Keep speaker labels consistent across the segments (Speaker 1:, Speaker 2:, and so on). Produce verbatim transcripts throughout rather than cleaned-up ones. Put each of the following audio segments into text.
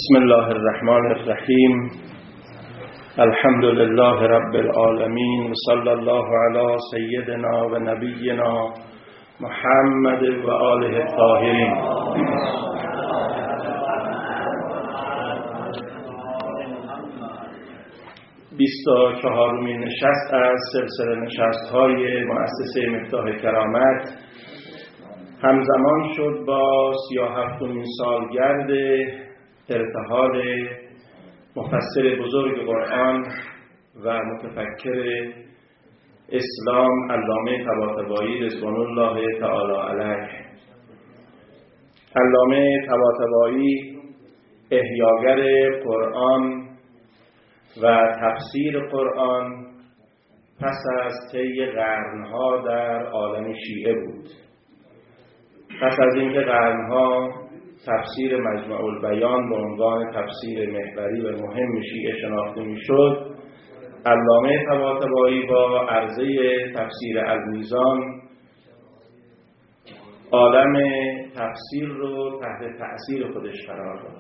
Speaker 1: بسم الله الرحمن الرحیم. الحمد لله رب العالمین و صلی الله علی سیدنا و نبینا محمد و آله الطاهرین. بیست و چهارمین نشست از سلسله نشست‌های مؤسسه مفتاح کرامت همزمان شد با سی و هفتمین سالگرد ارتحال مفسر بزرگ قرآن و متفکر اسلام علامه طباطبایی رضوان الله تعالی علیه. علامه طباطبایی احیاگر قرآن و تفسیر قرآن پس از طی قرنها در عالم شیعه بود. پس از اینکه قرنها تفسیر مجمع البیان به عنوان تفسیر محوری و مهم شیعه شناخته میشد، علامه طباطبایی با عرضه تفسیر المیزان عالم تفسیر رو تحت تأثیر خودش قرار داد،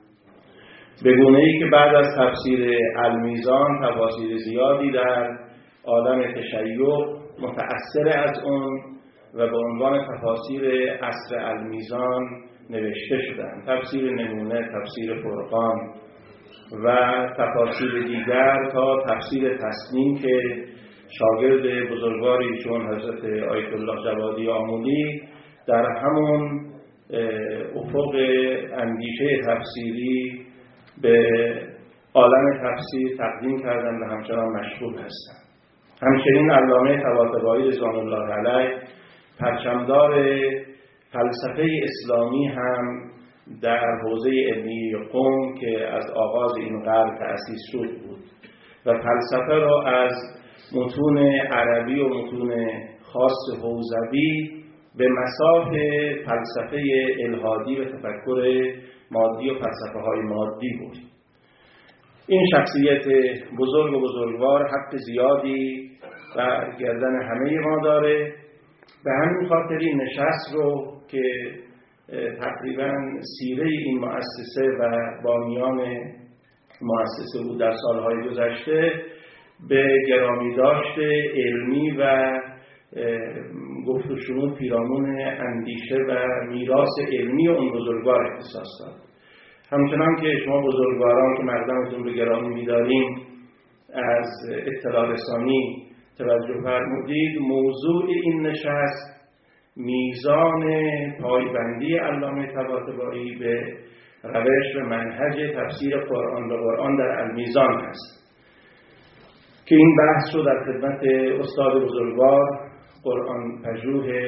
Speaker 1: به گونه‌ای که بعد از تفسیر المیزان تفاسیر زیادی در عالم تشیع متأثر از اون و به عنوان تفاسیر عصر المیزان نوشته شدند. تفسیر نمونه، تفسیر فرقان و تفاسیر دیگر تا تفسیر تسنیم که شاگرد بزرگواری چون حضرت آیت الله جوادی آمولی در همون افق اندیشه تفسیری به عالم تفسیر تقدیم کردند و همچنان مشغول هستند. همچنین علامه طباطبایی رضوان الله علیه پرچمدار فلسفه اسلامی هم در حوزه علمی قم که از آغاز این قرن تأسیس شد بود و فلسفه را از متون عربی و متون خاص حوزوی به مساف فلسفه الحادی و تفکر مادی و فلسفه های مادی بود. این شخصیت بزرگ و بزرگوار حق زیادی در گردن همه ما داره. به همین خاطر این نشست رو که تقریبا سیره این مؤسسه و بانیان مؤسسه بود در سالهای گذشته به گرامی داشته علمی و گفت و شنود پیرامون اندیشه و میراث علمی اون بزرگوار اختصاص داد. همچنان که شما بزرگواران که مقدمتون رو گرامی می‌داریم از اطلاع رسانی توجه فرمودید، موضوع این نشست میزان پایبندی علامه طباطبایی به روش و منهج تفسیر قرآن و قرآن در المیزان است که این بحث رو در خدمت استاد بزرگوار قرآن پژوه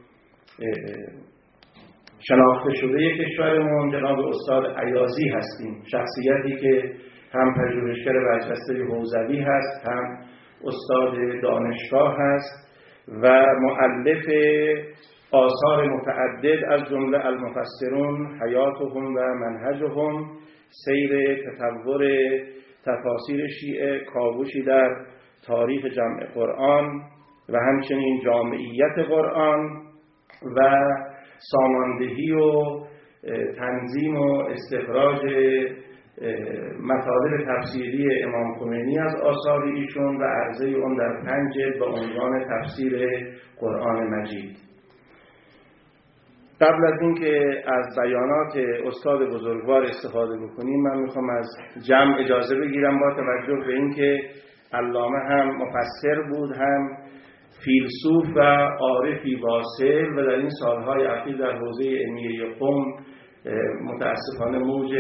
Speaker 1: شناخته شده کشورمون جناب استاد عیاضی هستیم، شخصیتی که هم پژوهشگر برجسته حوزوی هست، هم استاد دانشگاه هست و مؤلف آثار متعدد از جمله المفسرون حیاتهم و منهجهم، سیر تطور تفاسیر شیعه، کاوشی در تاریخ جمع قرآن و همچنین جامعیت قرآن و ساماندهی و تنظیم و استخراج مطالب تفسیری امام خمینی از آثار ایشون و عرضه اون در پنج جلد با عنوان تفسیر قرآن مجید. قبل از اینکه از بیانات استاد بزرگوار استفاده بکنیم، من میخوام از جمع اجازه بگیرم با توجه به اینکه علامه هم مفسر بود، هم فیلسوف و عارفی واصل و در این سالهای اخیر در حوزه علمیه قم متاسفانه موج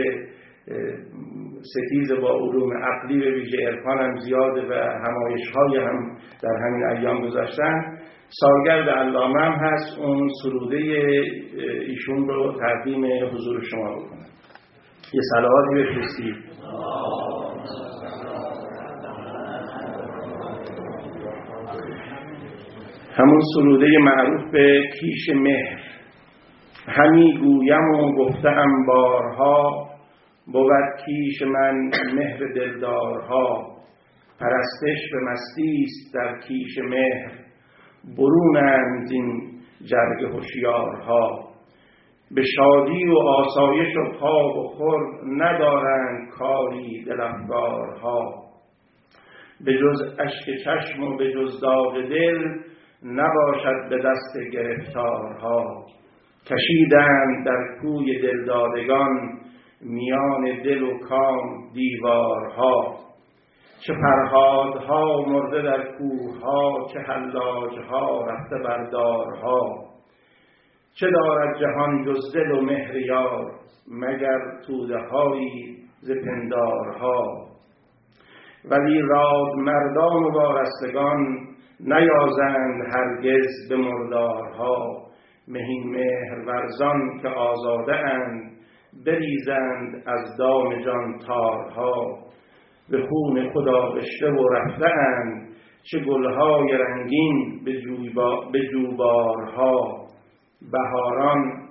Speaker 1: ستیز با علوم عقلی و ویژه عرفان هم زیاده و همایش‌های هم در همین ایام گذاشتن. سالگرد علامه هم هست، اون سروده ایشون رو تقدیم حضور شما بکنم. یه صلواتی بفرستید. همون سروده معروف به کیش مهر. همی گویم و گفتم بارها، بود کیش من مهر دلدارها. پرستش به مستیست در کیش مهر، برونند این جرگ هوشیارها. به شادی و آسایش و خواب و خور ندارند کاری دل افگارها. به جز اشک چشم و به جز داغ دل نباشد به دست گرفتارها. کشیدند در کوی دلدادگان میان دل و کام دیوارها. چه فرهادها مرده در کوهها، چه حلاجها رفته بر دارها. چه دارد جهان جز دل و مهر یار، مگر توده هایی ز پندارها. ولی راد مردان و وارستگان نیازند هرگز به مردارها. مهین مهر ورزان که آزاده اند بریزند از دام جان تارها. به خون خود آغشته و رفته اند چه گلهای رنگین به جوبارها. بهاران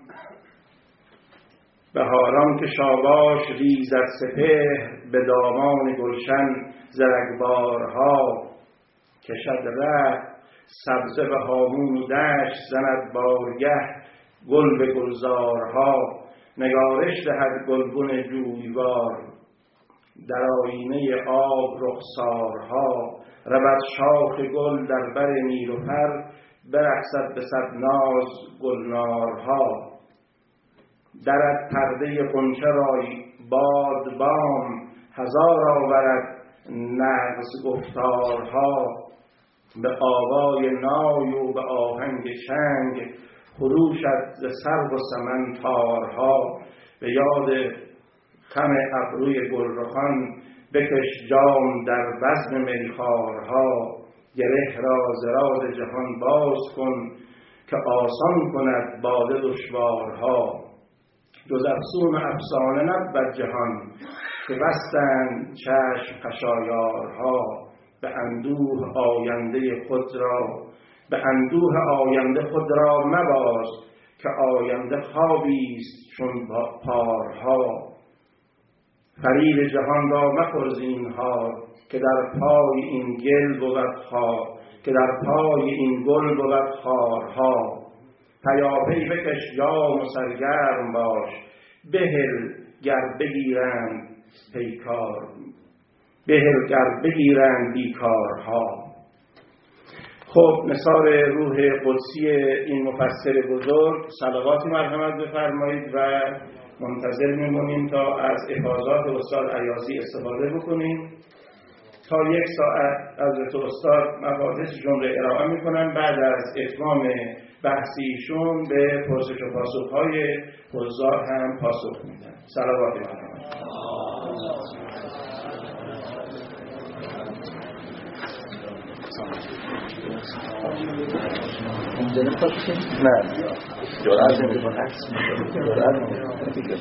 Speaker 1: بهاران که شاباش ریزد سپهر، به دامان گلشن زرگبارها. کشد ره سبزه به هامون و دشت، زند بارگه گل به گلزارها. نگارش دهد گلبن جویبار، در آینه آب رخسارها. رود شاخ گل در بر نیلوفر، برقصد به صد ناز گلنارها. درد پرده غنچه را بادبام، هزار آورد نغز گفتارها. به آوای نای و به آهنگ چنگ، خروشد ز سرو و سمن تارها. به یاد خم ابروی گلرخان، بکش جام در بزم میخوارها. گره را ز راز جهان باز کن، که آسان کند باده دشوارها. جز افسون افسانه نبود جهان، که بستند چشم خشایارها. به اندوه آینده خود را به اندوه آینده خود را مباز، که آینده خوابیست چون پارها. فرید جهان را مخور زینهار، که در پای این گل بود خار که در پای این گل بود خارها. پیاپی بکش جام و سرگرم باش، بهل گر بگیرند پیکار بهل گر بگیرند بیکارها. خب نثار روح قدسی این مفسر بزرگ، صلواتی مرحمت بفرمایید و منتظر میمونیم تا از افاضات استاد ایازی استفاده بکنیم. تا یک ساعت از استاد مباحثشون رو ارائه میکنن. بعد از اتمام بحثیشون به پرسش و پاسخهای حضار هم پاسخ میدن. صلواتی مرحمت.
Speaker 2: ممکنه پاکشیم؟ نه جرأت نمی‌کنه عکس می‌کنه جرأت نمی‌کنه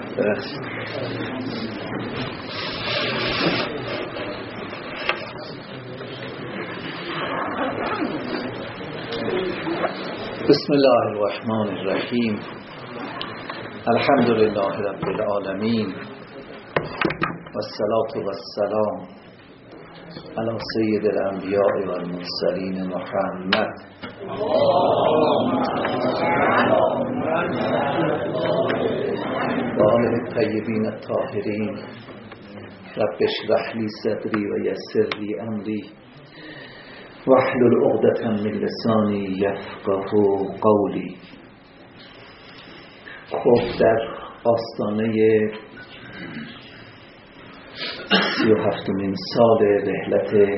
Speaker 2: بسم الله الرحمن الرحیم. الحمد لله رب العالمین والصلاة والسلام علی سید الانبیاء و المرسلین محمد و آله الطیبین الطاهرین. رب اشرح لی صدری و یسر لی امری واحلل عقدة من لسانی یفقهوا قولی. خب در آستانه سی و هفتمین سال رحلت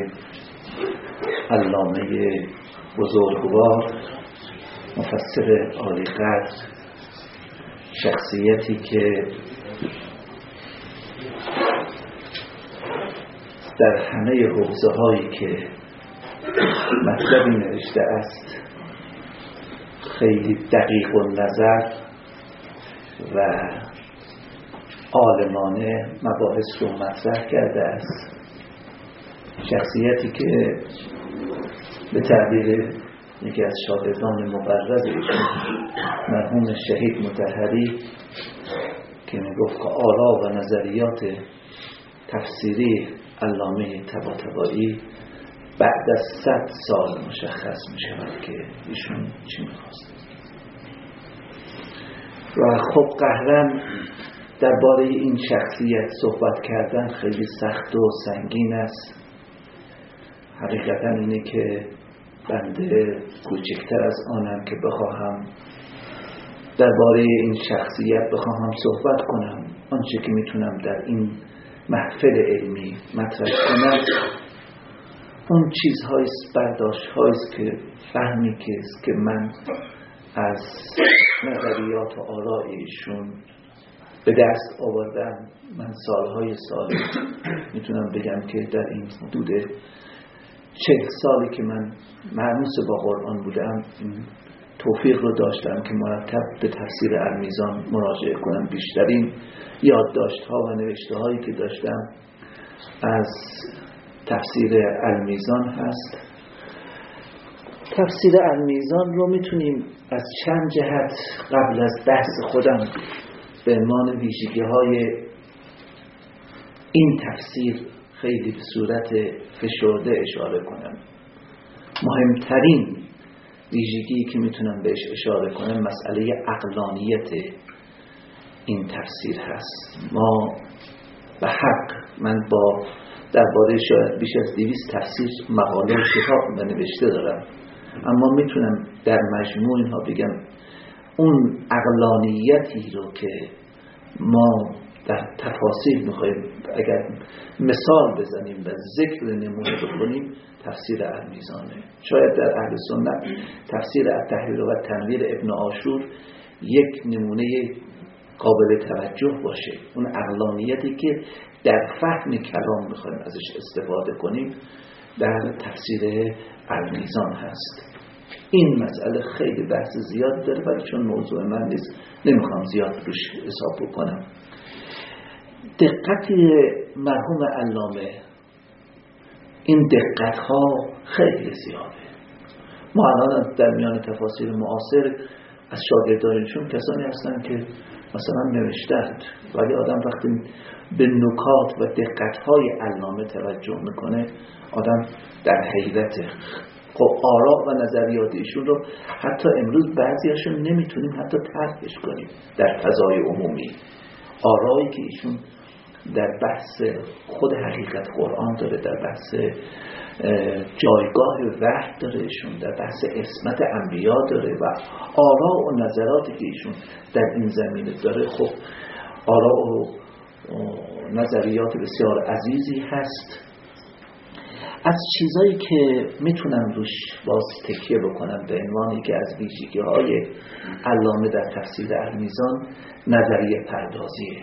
Speaker 2: علامه بزرگوار مفسر عالی قدر، شخصیتی که در همه حوزه هایی که مطلبی نوشته است خیلی دقیق و نظر و عالمانه مباحث رو مطرح کرده است. شخصیتی که به تعبیر یکی از شاگردان مقرب ایشون مرحوم شهید مطهری که میگفت که آرا و نظریات تفسیری علامه طباطبایی بعد از صد سال مشخص می شود که ایشون چی میخواست. و خب قهرن درباره این شخصیت صحبت کردن خیلی سخت و سنگین است. حقیقتا اینه که بنده کوچکتر از آنم که بخواهم درباره این شخصیت بخواهم صحبت کنم. آنچه که میتونم در این محفل علمی مطرح کنم اون چیزهایست، برداشت‌هایست که فهمی که است که من از نظریات و آراء ایشون به دست آوردم. من سالهای سال میتونم بگم که در این حدود چهل سالی که من معنوس با قرآن بودم این توفیق رو داشتم که مرتب به تفسیر المیزان مراجعه کنم. بیشترین یادداشت‌ها و نوشته‌هایی که داشتم از تفسیر المیزان هست. تفسیر المیزان رو میتونیم از چند جهت قبل از بحث خودم به عنوان ویژگی‌های این تفسیر خیلی به صورت فشرده اشاره کنم. مهمترین ویژگی که میتونم بهش اشاره کنم مسئله عقلانیت این تفسیر هست. ما به حق، من با درباره شاید بیش از دویست تفسیر مقاله و کتاب و نوشته دارم، اما میتونم در مجموع اینها بگم اون عقلانیتی رو که ما در تفاسیر میخوایم اگر مثال بزنیم و ذکر نمونه بکنیم تفسیر المیزانه. شاید در اهل سنت تفسیر التحریر و تنویر ابن عاشور یک نمونه قابل توجه باشه. اون عقلانیتی که در فهم کلام میخوایم ازش استفاده کنیم در تفسیر المیزان هست. این مسئله خیلی بحث زیاد داره ولی چون موضوع من نیست نمیخوام زیاد روش حساب بکنم. دقت مرحوم علامه، این دقت ها خیلی زیاده. ما الان در میان تفاسیر معاصر از شاگردانشون کسانی هستن که مثلا نوشتند ولی آدم وقتی به نکات و دقت های علامه توجه میکنه آدم در حیرته. خب آراء و نظریات ایشون رو حتی امروز بعضیاشون نمیتونیم حتی طرحش کنیم در فضای عمومی. آرایی که ایشون در بحث خود حقیقت قرآن داره، در بحث جایگاه وحی داره ایشون، در بحث عصمت انبیا داره و آراء و نظراتی که ایشون در این زمینه داره خب آراء و نظریات بسیار عزیزی هست. از چیزایی که میتونم روش باز تکیه بکنم به عنوان یکی از ویژگی‌های علامه در تفسیر المیزان نظریه پردازیه.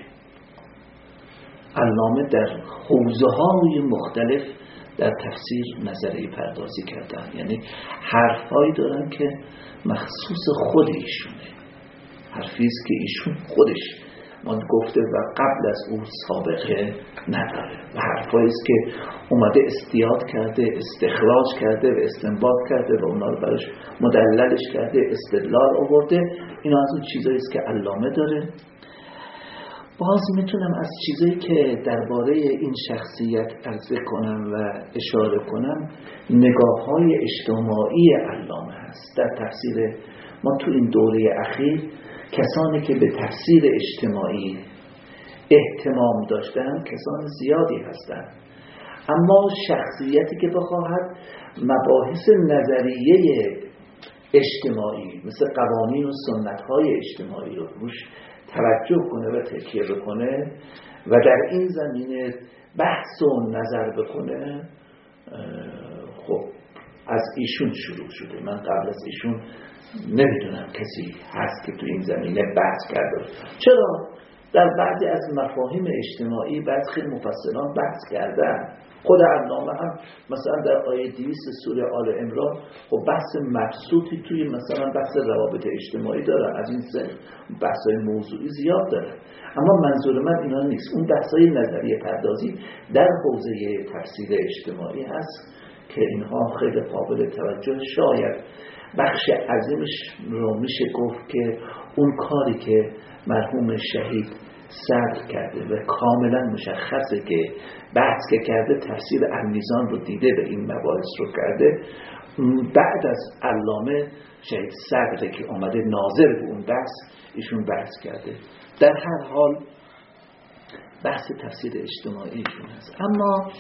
Speaker 2: علامه در حوزه‌های مختلف در تفسیر نظریه پردازی کردن، یعنی حرفایی دارن که مخصوص خود ایشونه، حرفیست که ایشون خودش ما گفته و قبل از اون سابقه نداره و حرفاییست که اومده استیاد کرده، استخراج کرده و استنباط کرده و اونا رو براش مدللش کرده، استدلال آورده. اینا از اون چیزاییست که علامه داره. باز میتونم از چیزایی که درباره این شخصیت عرض کنم و اشاره کنم نگاه‌های اجتماعی علامه هست. در تفسیر ما تو این دوره اخیر کسانی که به تفسیر اجتماعی اهتمام داشتن کسان زیادی هستند، اما شخصیتی که بخواهد مباحث نظریه اجتماعی مثل قوانین و سنت‌های اجتماعی رو روش توجه کنه و تکیه بکنه و در این زمینه بحث و نظر بکنه، خب از ایشون شروع شده. من قبل از ایشون نمیدونم کسی هست که تو این زمینه بحث کرده. چرا؟ در بعضی از مفاهیم اجتماعی بعض خیلی مفصلان بحث کردن. خود علامه هم مثلا در آیه دویست سوره آل عمران خب بحث مبسوطی توی مثلا بحث روابط اجتماعی داره، از این سر بحث‌های موضوعی زیاد داره. اما منظور من اینا نیست. اون بحث‌های نظریه پردازی در حوزه تفسیر اجتماعی هست که اینها خیلی قابل توجه. شاید بخش عظیمش رو میشه گفت که اون کاری که مرحوم شهید صدر کرده و کاملا مشخصه که بحث که کرده تفسیر المیزان رو دیده و این مباحث رو کرده، بعد از علامه شهید صدر که آمده ناظر به اون بحث ایشون بحث کرده. در هر حال بحث تفسیر اجتماعیشون هست. اما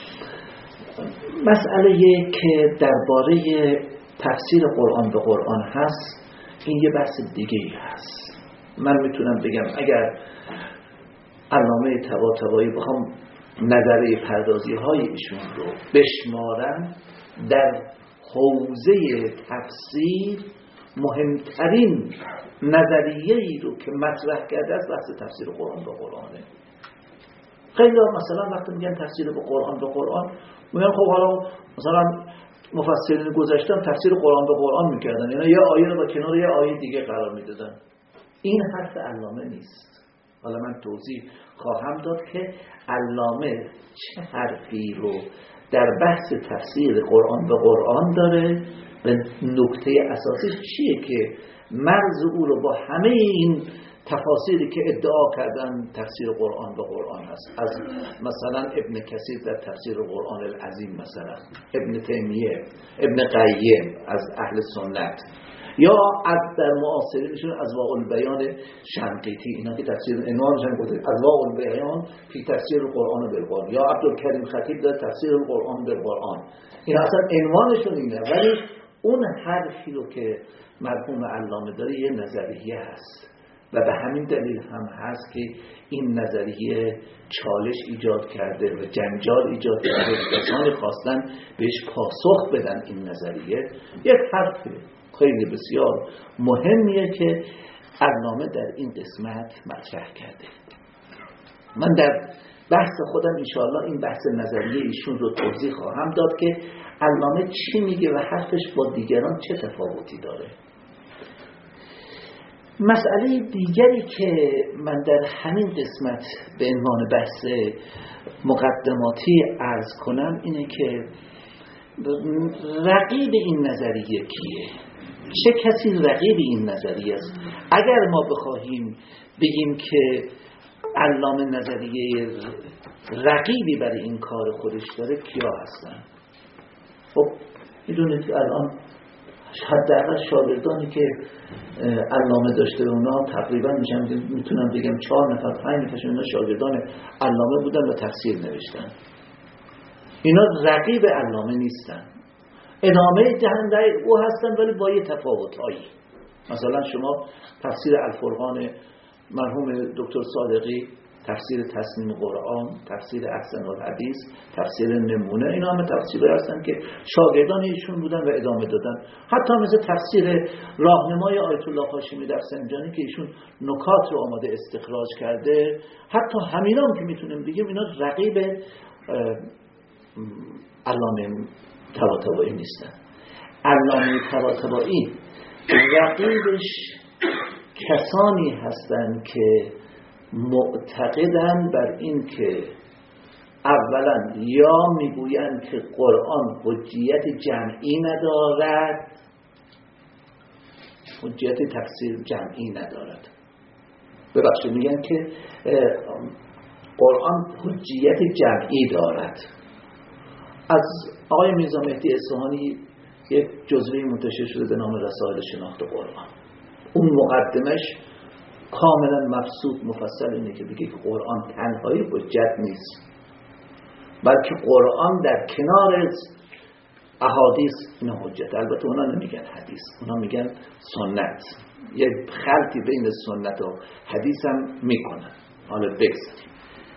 Speaker 2: مسئله که درباره تفسیر قرآن به قرآن هست این یه بحث دیگه هست. من میتونم بگم اگر علامه طباطبایی بخوام نظریه پردازی های ایشون رو بشمارم، در حوزه تفسیر مهمترین نظریه‌ای رو که مطرح کرده از بحث تفسیر قرآن به قرآنه. خیلی مثلا وقتی میگن تفسیر به قرآن به قرآن میگن خب حالا مثلا مفسرین گذشتن تفسیر قرآن به قرآن میکردن، یعنی یه آیه رو با کنار یه آیه دیگه قرار میدادن. این حرف علامه نیست. حالا من توضیح خواهم داد که علامه چه حرفی رو در بحث تفسیر قرآن به قرآن داره و نکته اساسیش چیه که مرز او رو با همه این تفاسیری که ادعا کردن تفسیر قرآن به قرآن هست، از مثلا ابن کثیر در تفسیر قرآن العظیم، مثلا ابن تیمیه، ابن قیم از اهل سنت، یا از در معاصرینشون اضواء البیان شنقیطی، اینا که تفسیر عنوانشون گفته اضواء البیان فی تفسیر قرآن بالقرآن، یا عبدالکریم خطیب در تفسیر قرآن بالقرآن. اینا اصلا عنوانشون اینه، ولی اون حرفی رو که مرحوم علامه داره یه نظریه هست و به همین دلیل هم هست که این نظریه چالش ایجاد کرده و جنجال ایجاد کرده. کسانی خواستن بهش پاسخ بدن این نظریه. یک حرف خیلی بسیار مهمیه که علامه در این قسمت مطرح کرده. من در بحث خودم انشاءالله این بحث نظریه ایشون رو توضیح خواهم داد که علامه چی میگه و حرفش با دیگران چه تفاوتی داره. مسئله دیگری که من در همین قسمت به عنوان بحث مقدماتی عرض کنم اینه که رقیب این نظریه کیه؟ چه کسی رقیب این نظریه است؟ اگر ما بخواهیم بگیم که علامه نظریه رقیبی برای این کار خودش داره، کیا هستن؟ خب میدونید الان حداقل شاگردانی که علامه داشته اونا تقریبا میشن میتونم بگم چهار نفر پنج نفرشون اونا شاگردان علامه بودن و تفسیر نوشتن. اینا رقیب علامه نیستن، ادامه دهنده او هستن ولی با یه تفاوت‌هایی. مثلا شما تفسیر الفرقان مرحوم دکتر صادقی، تفسیر تصمیم قرآن، تفسیر احسن الحدیث، تفسیر نمونه، اینا همه تفسیرهایی هستن که شاگردان ایشون بودن و ادامه دادن. حتی مثل تفسیر راهنمای آیت الله هاشمی رفسنجانی که ایشون نکات رو آماده استخراج کرده، حتی همینام که میتونیم بگیم اینا رقیب علامه طباطبایی نیستن. علامه طباطبایی رقیبش کسانی هستند که معتقدن بر این که اولا یا میگویند که قرآن حجیت جمعی ندارد، حجیت تفسیر جمعی ندارد، ببخشید میگن که قرآن حجیت جمعی دارد. از آقای میرزا مهدی اصفهانی یک جزوه منتشر شده به نام رسائل شناخت قرآن. اون مقدمش کاملا مبسوط مفصل اینه که بگه که قرآن تنهایی حجت نیست، بلکه قرآن در کنار احادیث این حجت. البته اونا نمیگن حدیث، اونا میگن سنت، یه خلطی بین سنت و حدیث هم میکنن. حالا بگذاریم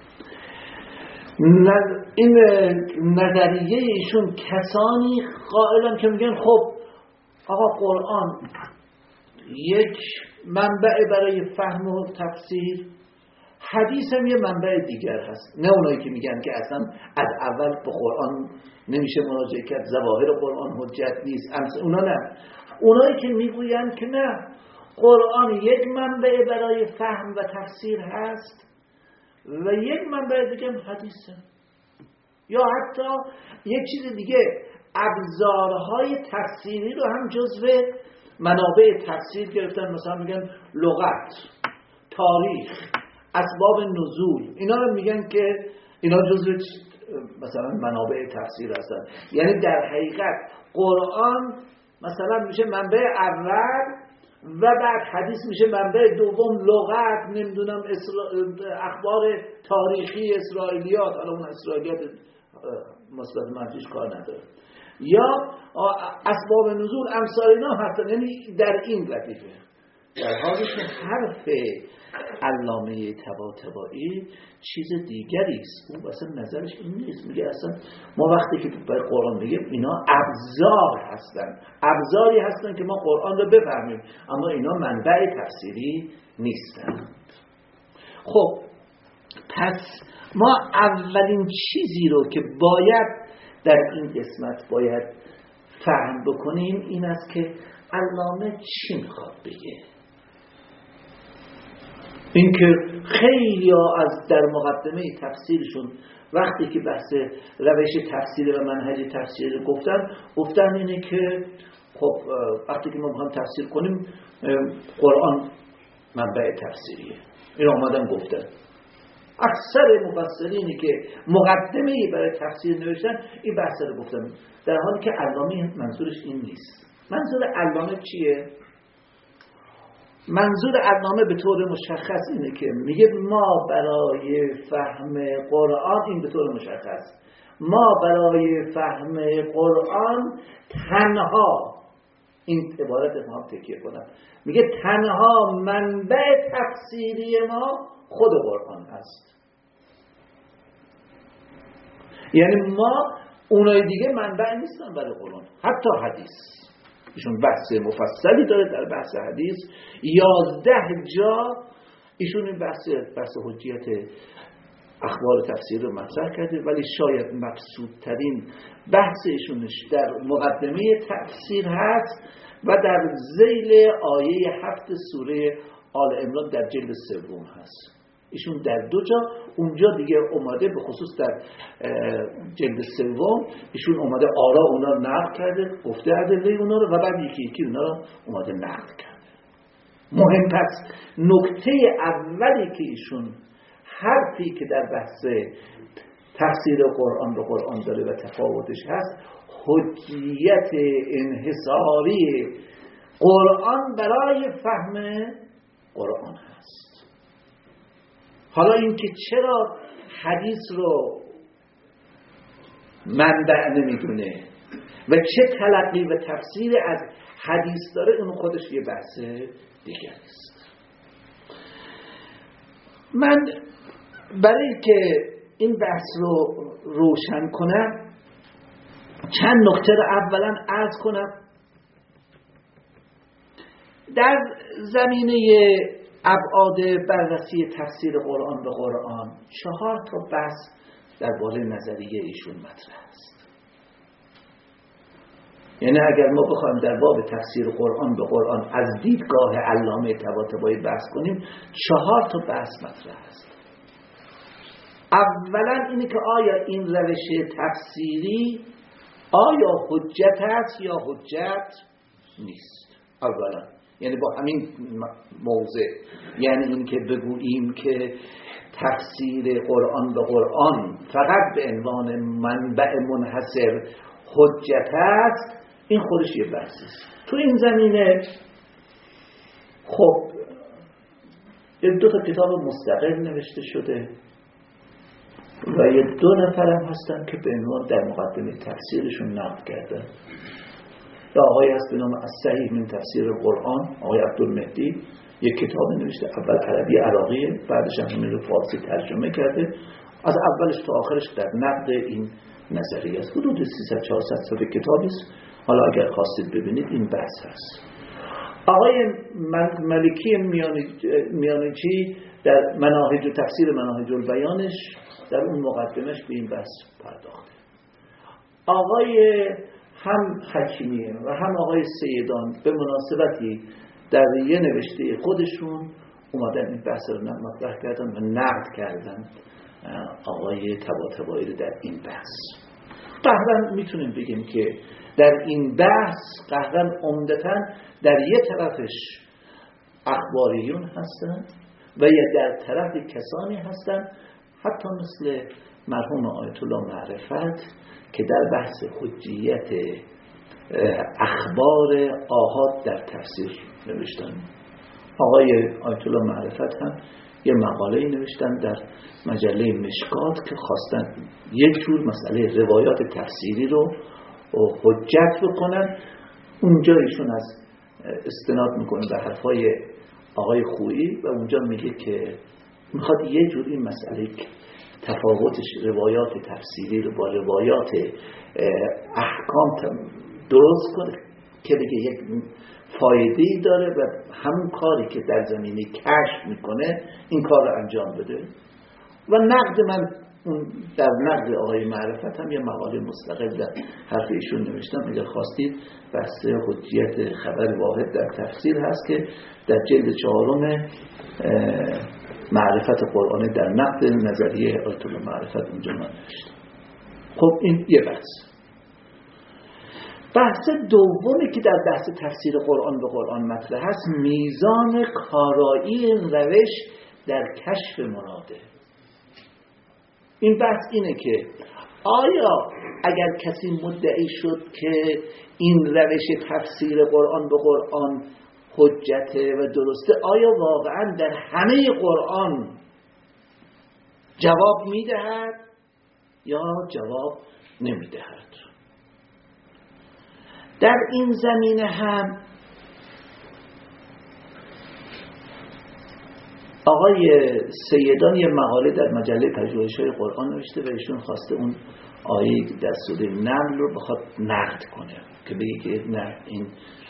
Speaker 2: این نظریه ایشون کسانی قائلن که میگن خب آقا قرآن یک منبع برای فهم و تفسیر، حدیث هم یه منبع دیگر هست. نه اونایی که میگن که اصلا از اول به قرآن نمیشه مراجعه کرد، ظواهر قرآن حجت نیست، اونا نه. اونایی که میگوین که نه، قرآن یک منبع برای فهم و تفسیر هست و یک منبع دیگه هم حدیثه، یا حتی یک چیز دیگه، ابزارهای تفسیری رو هم جزو منابع تفسیر گرفتن. مثلا میگن لغت، تاریخ، اسباب نزول، اینا رو میگن که اینا جزو مثلا منابع تفسیر هستن. یعنی در حقیقت قرآن مثلا میشه منبع اول و بعد حدیث میشه منبع دوم، لغت، نمیدونم اسرا... اخبار تاریخی، اسرائیلیات، حالا اون اسرائیلیات مثبت منفیش کار نداره، یا اسباب نزول امثال اینا هستن، یعنی در این لطیفه. در حالی که حرف علامه طباطبایی چیز دیگری است. اون اصلا نظرش این نیست، میگه اصلا ما وقتی که برای قرآن میگیم اینا ابزار هستن، ابزاری هستن که ما قرآن رو بفهمیم، اما اینا منبع تفسیری نیستن. خب پس ما اولین چیزی رو که باید در این قسمت باید فهم بکنیم این است که علامه چی میخواد بگه. این که خیلی از در مقدمه تفسیرشون وقتی که بحث روش تفسیر و منهج تفسیر گفتن گفتن اینه که خب وقتی که ما میخوایم تفسیر کنیم قرآن منبع تفسیریه، این آمدن گفتن. اکثر مفسرینی که مقدمه برای تفسیر نوشتن این بحث رو گفتن، در حالی که علامه منظورش این نیست. منظور علامه چیه؟ منظور علامه به طور مشخص اینه که میگه ما برای فهم قرآن، این به طور مشخص ما برای فهم قرآن تنها، این عبارت ما تکیه کنم، میگه تنها منبع تفسیری ما خود قرآن هست. یعنی ما اونای دیگه منبع نیستن برای قرآن، حتی حدیث. ایشون بحث مفصلی داره در بحث حدیث، یازده جا ایشون این بحث بحث حجیت اخبار تفسیر رو مطرح کرده، ولی شاید مقصودترین بحث ایشونش در مقدمه تفسیر هست و در ذیل آیه هفت سوره آل عمران در جلد سوم هست. ایشون در دو جا، اونجا دیگه اومده به خصوص در جلد سوم ایشون اومده آرا اونا رو نقل کرده، گفته ادله اونا رو، و بعد یکی یکی اونا رو اومده نقل کرده. مهم پس نکته اولی که ایشون حرفی که در بحث تفسیر قرآن به قرآن داره و تفاوتش هست، حجیت انحصاری قرآن برای فهم قرآن هست. حالا این که چرا حدیث رو منبع نمیدونه و چه تلقی و تفسیر از حدیث داره، اون خودش یه بحث دیگر است. من برای که این بحث رو روشن کنم چند نکته رو اولا عرض کنم. در زمینه ابعاد بررسی تفسیر قرآن به قرآن چهار تا بحث درباره نظریه ایشون مطرح است. یعنی اگر ما بخوایم در باب تفسیر قرآن به قرآن از دیدگاه علامه طباطبایی بحث کنیم، چهار تا بحث مطرح است. اولا اینه که آیا این روش تفسیری آیا حجت است یا حجت نیست. اولا یعنی با همین موضع، یعنی این که بگوییم که تفسیر قرآن به قرآن فقط به عنوان منبع منحصر حجت است، این خودش یه بحثی است. تو این زمینه خب دو تا کتاب مستقل نوشته شده و یه دو نفر هم هستن که به عنوان در مقدمه تفسیرشون نقل کردن. یا آقای هست به نام الصحیح من تفسیر قرآن، آقای عبدالمهدی، یک کتاب نوشته، اول عربی عراقیه، بعدش هم همین رو فارسی ترجمه کرده. از اولش تا آخرش در نقد این نظریه است. حدود سیصد چهارصد صفحه کتابی است. حالا اگر خواستید ببینید این بحث هست. آقای ملکی میانجی در مناهج و تفسیر مناهج البیانش در اون مقدمش به این بحث پرداخته. آقای هم حکیمیه و هم آقای سیدان به مناسبتی در یه نوشته خودشون اومدن این بحث رو مطرح کردن و نقد کردن آقای طباطبایی رو در این بحث. قهرن میتونیم بگیم که در این بحث قهرن عمدتاً در یه طرفش اخباریون هستن و یه در طرف کسانی هستن حتی مثل مرحوم آیت الله معرفت که در بحث حجیت اخبار آحاد در تفسیر نوشتن. آقای آیت الله معرفت هم یه مقاله نوشتن در مجله مشکات که خواستن یک جور مسئله روایات تفسیری رو حجت بکنن. اونجا ایشون از استناد میکنه به حرفای آقای خویی و اونجا میگه که میخواد یه جور این مسئله تفاوتش روایات تفسیری رو با روایات احکام درست کنه که دیگه یک فایده‌ای داره و همون کاری که در زمینه کشف میکنه این کار رو انجام بده. و نقد من در نقد آقای معرفت هم یه مقاله مستقل در حرف ایشون نوشتم، اگر خواستید بحث حجیت خبر واحد در تفسیر هست که در جلد چهارم معرفت قرآن در نقد نظریه آیت الله معرفت اونجا من نوشتم. خب این یه بحث. بحث دومی که در بحث تفسیر قرآن به قرآن مطرح هست میزان کارایی روش در کشف مراده. این بحث اینه که آیا اگر کسی مدعی شد که این روش تفسیر قرآن به قرآن حجته و درسته، آیا واقعا در همه قرآن جواب میدهد یا جواب نمیدهد؟ در این زمینه هم آقای سیدان یه مقاله در مجله پژوهش‌های قرآن نوشته و ایشون خواسته اون آیه در سوره نمل رو بخواد نقد کنه که بگه که نه این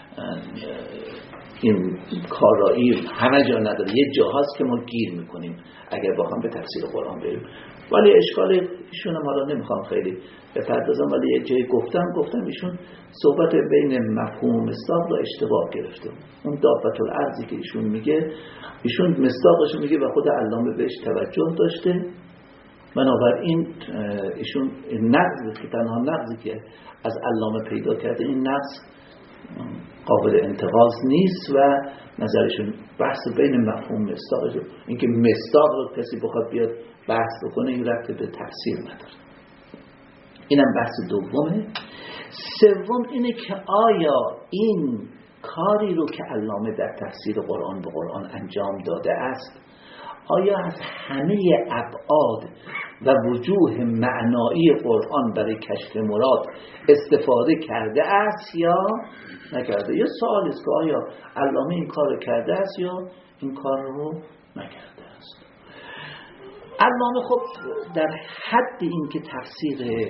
Speaker 2: این کارایی همه جا نداره، یه جا هست که ما گیر میکنیم اگر با هم به تفسیر قرآن بریم. ولی اشکال ایشون هم حالا نمیخوام خیلی بپردازم، ولی یه جایی گفتم گفتم ایشون صحبت بین مفهوم مصداق رو اشتباه گرفته. اون دابة الارضی که ایشون میگه، ایشون مصداقش میگه و خود علامه بهش توجه داشته، بنابراین ایشون نقضی که تنها نقضی که از علامه پیدا کرده این نقض قابل انتقاض نیست و نظرشون بحث بین مفهوم مصداق، اینکه مصداق رو کسی بخواد بیاد بحث بکنه این ربط به تفسیر نداره. اینم بحث دومه. سوم اینه که آیا این کاری رو که علامه در تفسیر قرآن به قرآن انجام داده است آیا از همه ابعاد و وجوه معنایی قرآن برای کشف مراد استفاده کرده است یا نکرده؟ یه سوال است که آیا علامه این کار رو کرده است یا این کار رو نکرده است. علامه خب در حد این که تفسیر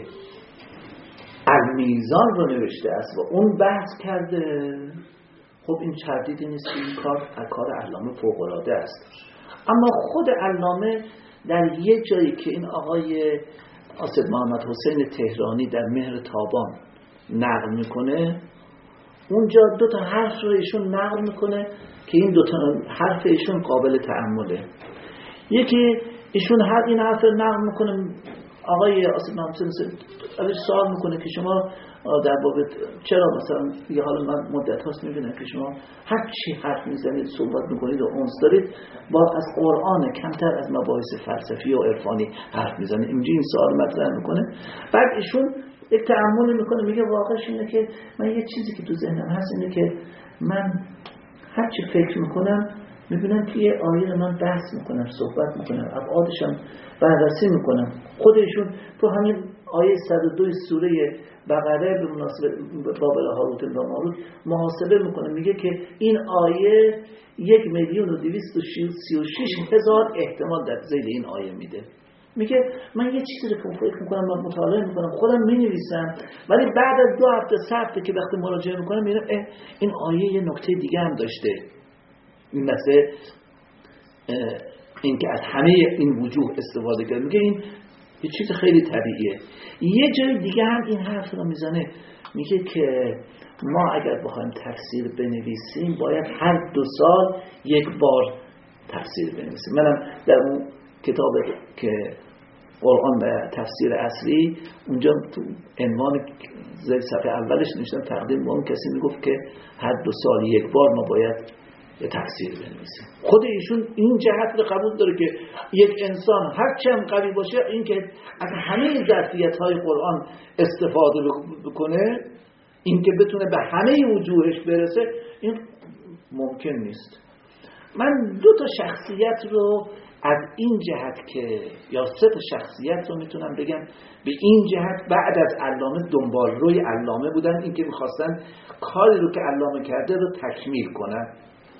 Speaker 2: المیزان رو نوشته است و اون بحث کرده، خب این تردیدی نیست که این کار کار علامه فوق‌العاده است. اما خود علامه در یه جایی که این آقای اسد محمد حسین تهرانی در مهر تابان نقل میکنه، اونجا دو تا حرف رو ایشون نقل میکنه که این دو تا حرف ایشون قابل تأمله. یکی ایشون هر این حرف رو نقل میکنه، آقای اسد محمد حسین ازش سوال میکنه که شما در باب چرا مثلا یه حالا من مدت هاست میبینم که شما هر چی حرف میزنید صحبت میکنید و اونس دارید با از قرآن کمتر از مباحث فلسفی و عرفانی حرف میزنید. اینجا این سوال مطرح میکنه. بعد ایشون یک تأمل میکنه، میگه واقعش اینه که من یه چیزی که تو ذهنم هست اینه که من هر چی فکر میکنم میبینم که یه آیه رو من بحث میکنم، صحبت میکنم، ابعادشم بررسی میکنم. خود ایشون تو همین آیه صد و دو سوره بقره به مناسبت بابل هاروت و ماروت محاسبه میکنه، میگه که این آیه یک میلیون و دویست و سی و شش هزار احتمال در ذیل این آیه میده. میگه من یه چیزی رو که فکر میکنم، من مطالعه میکنم، خودم مینویسم، ولی بعد از دو هفته سه هفته که وقتی مراجعه میکنم میبینم این آیه یه نکته دیگه هم داشته. این مثل این که از همه این وجوه استفاده کرد. میگه این یه چیز خیلی طبیعیه. یه جای دیگه هم این حرف رو میزنه، میگه که ما اگر بخوایم تفسیر بنویسیم باید هر دو سال یک بار تفسیر بنویسیم. منم در اون کتاب که قرآن و تفسیر اصلی اونجا تو عنوان زیر صفحه اولش نوشتم تقدیم به اون کسی میگفت که هر دو سال یک بار ما باید تفسیر بنویسیم. خود ایشون این جهت رو قبول داره که یک انسان هر چند قوی باشه این که از همه ظرفیت‌های قرآن استفاده بکنه این که بتونه به همه وجوهش برسه این ممکن نیست. من دو تا شخصیت رو از این جهت که یا سه تا شخصیت رو میتونم بگم به این جهت بعد از علامه دنبال روی علامه بودن، این که میخواستن کاری رو که علامه کرده رو تکمیل کنن.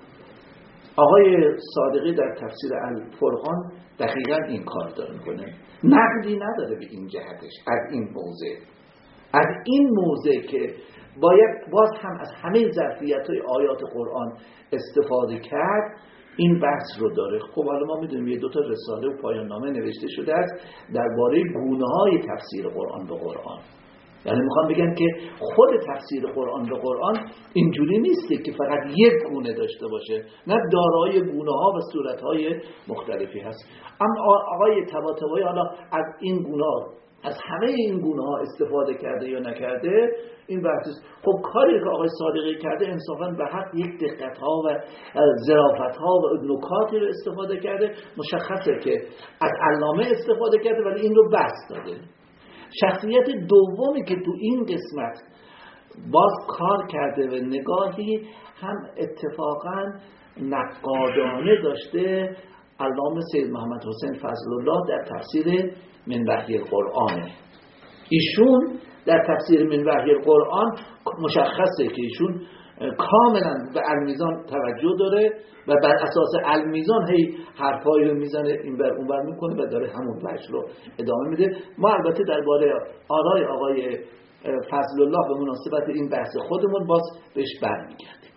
Speaker 2: آقای صادقی در تفسیر الفرقان دقیقاً این کار داره میکنه، نقدی نداره به این جهتش از این موضع از این موضع که باید باز هم از همه ظرفیت‌های آیات قرآن استفاده کرد، این بحث رو داره. خب حالا ما میدونیم یه دوتا رساله و پایان نامه نوشته شده است درباره گونه‌های تفسیر قرآن به قرآن. یعنی میخوام بگم که خود تفسیر قرآن به قرآن اینجوری نیسته که فقط یک گونه داشته باشه، نه دارای گونه‌ها و صورت‌های مختلفی هست. اما آقای طباطبایی حالا از این گونه‌ها از همه این گونه‌ها استفاده کرده یا نکرده این بحث است. خب کاری که آقای صادقی کرده انصافاً به حق یک دقت‌ها و ظرافت‌ها و نکاتی رو استفاده کرده. مشخصه که از علامه استفاده کرده ولی این رو بحث داده. شخصیت دومی که تو این قسمت باز کار کرده و نگاهی هم اتفاقاً نقادانه داشته علامه سید محمد حسین فضل الله در تفسیر من وحی القرآن. ایشون در تفسیر من وحی القرآن مشخصه که ایشون کاملا به المیزان توجه داره و بر اساس المیزان هی حرفایی رو میزنه این بر اون بر میکنه و داره همون وجه رو ادامه میده. ما البته درباره آرای آقای فضل الله به مناسبت این بحث خودمون باز بهش برمیگردیم.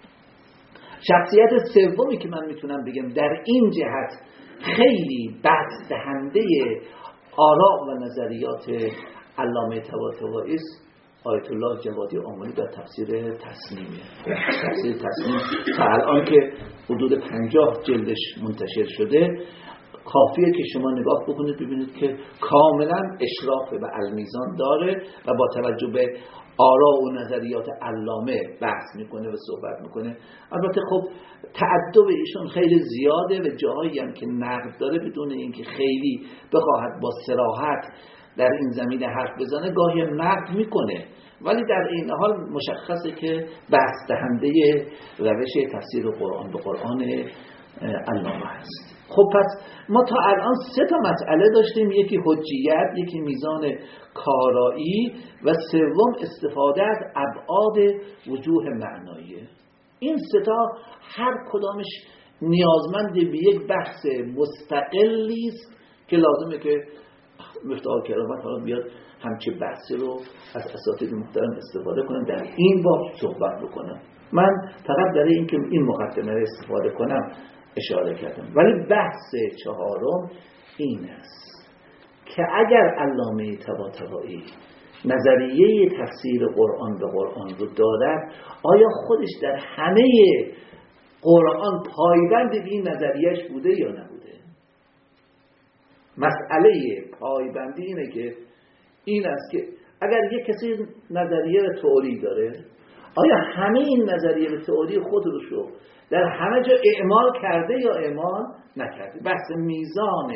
Speaker 2: شخصیت سومی که من میتونم بگم در این جهت خیلی بحث دهنده آراء و نظریات علامه طباطبایی است، آیت الله جوادی آملی در تفسیر تسنیمه. تفسیر تسنیم تا الان که حدود پنجاه جلدش منتشر شده، کافیه که شما نگاه بکنید ببینید که کاملا اشراف به المیزان داره و با توجه به آراء و نظریات علامه بحث میکنه و صحبت میکنه. البته خب تعدد ایشون خیلی زیاده و جاهایی هم که نقد داره بدون اینکه خیلی بخواهد با صراحت در این زمینه حرف بزنه گاهی نقد میکنه، ولی در این حال مشخصه که بحث دهنده روش تفسیر قرآن به قرآن علامه هست. خب پس ما تا الان سه تا مسئله داشتیم، یکی حجیت، یکی میزان کارایی و سوم استفاده از ابعاد وجوه معناییه. این سه تا هر کدامش نیازمند به یک بحث مستقلی است که لازمه که مفتاح کرامت حالا بیاد همچه بحثی رو از اساتید محترم استفاده کنم در این باب صحبت بکنم. من فقط برای اینکه این مقدمه رو استفاده کنم اشاره کردم. ولی بحث چهارم این است که اگر علامه طباطبایی نظریه تفسیر قرآن به قرآن رو دارد، آیا خودش در همه قرآن پایبند به این نظریهش بوده یا نبوده؟ مسئله پایبندی اینه که این است که اگر یک کسی نظریه تئوری داره، آیا همه این نظریه تئوری خودش رو در همه جا اعمال کرده یا اعمال نکرده؟ بحث میزان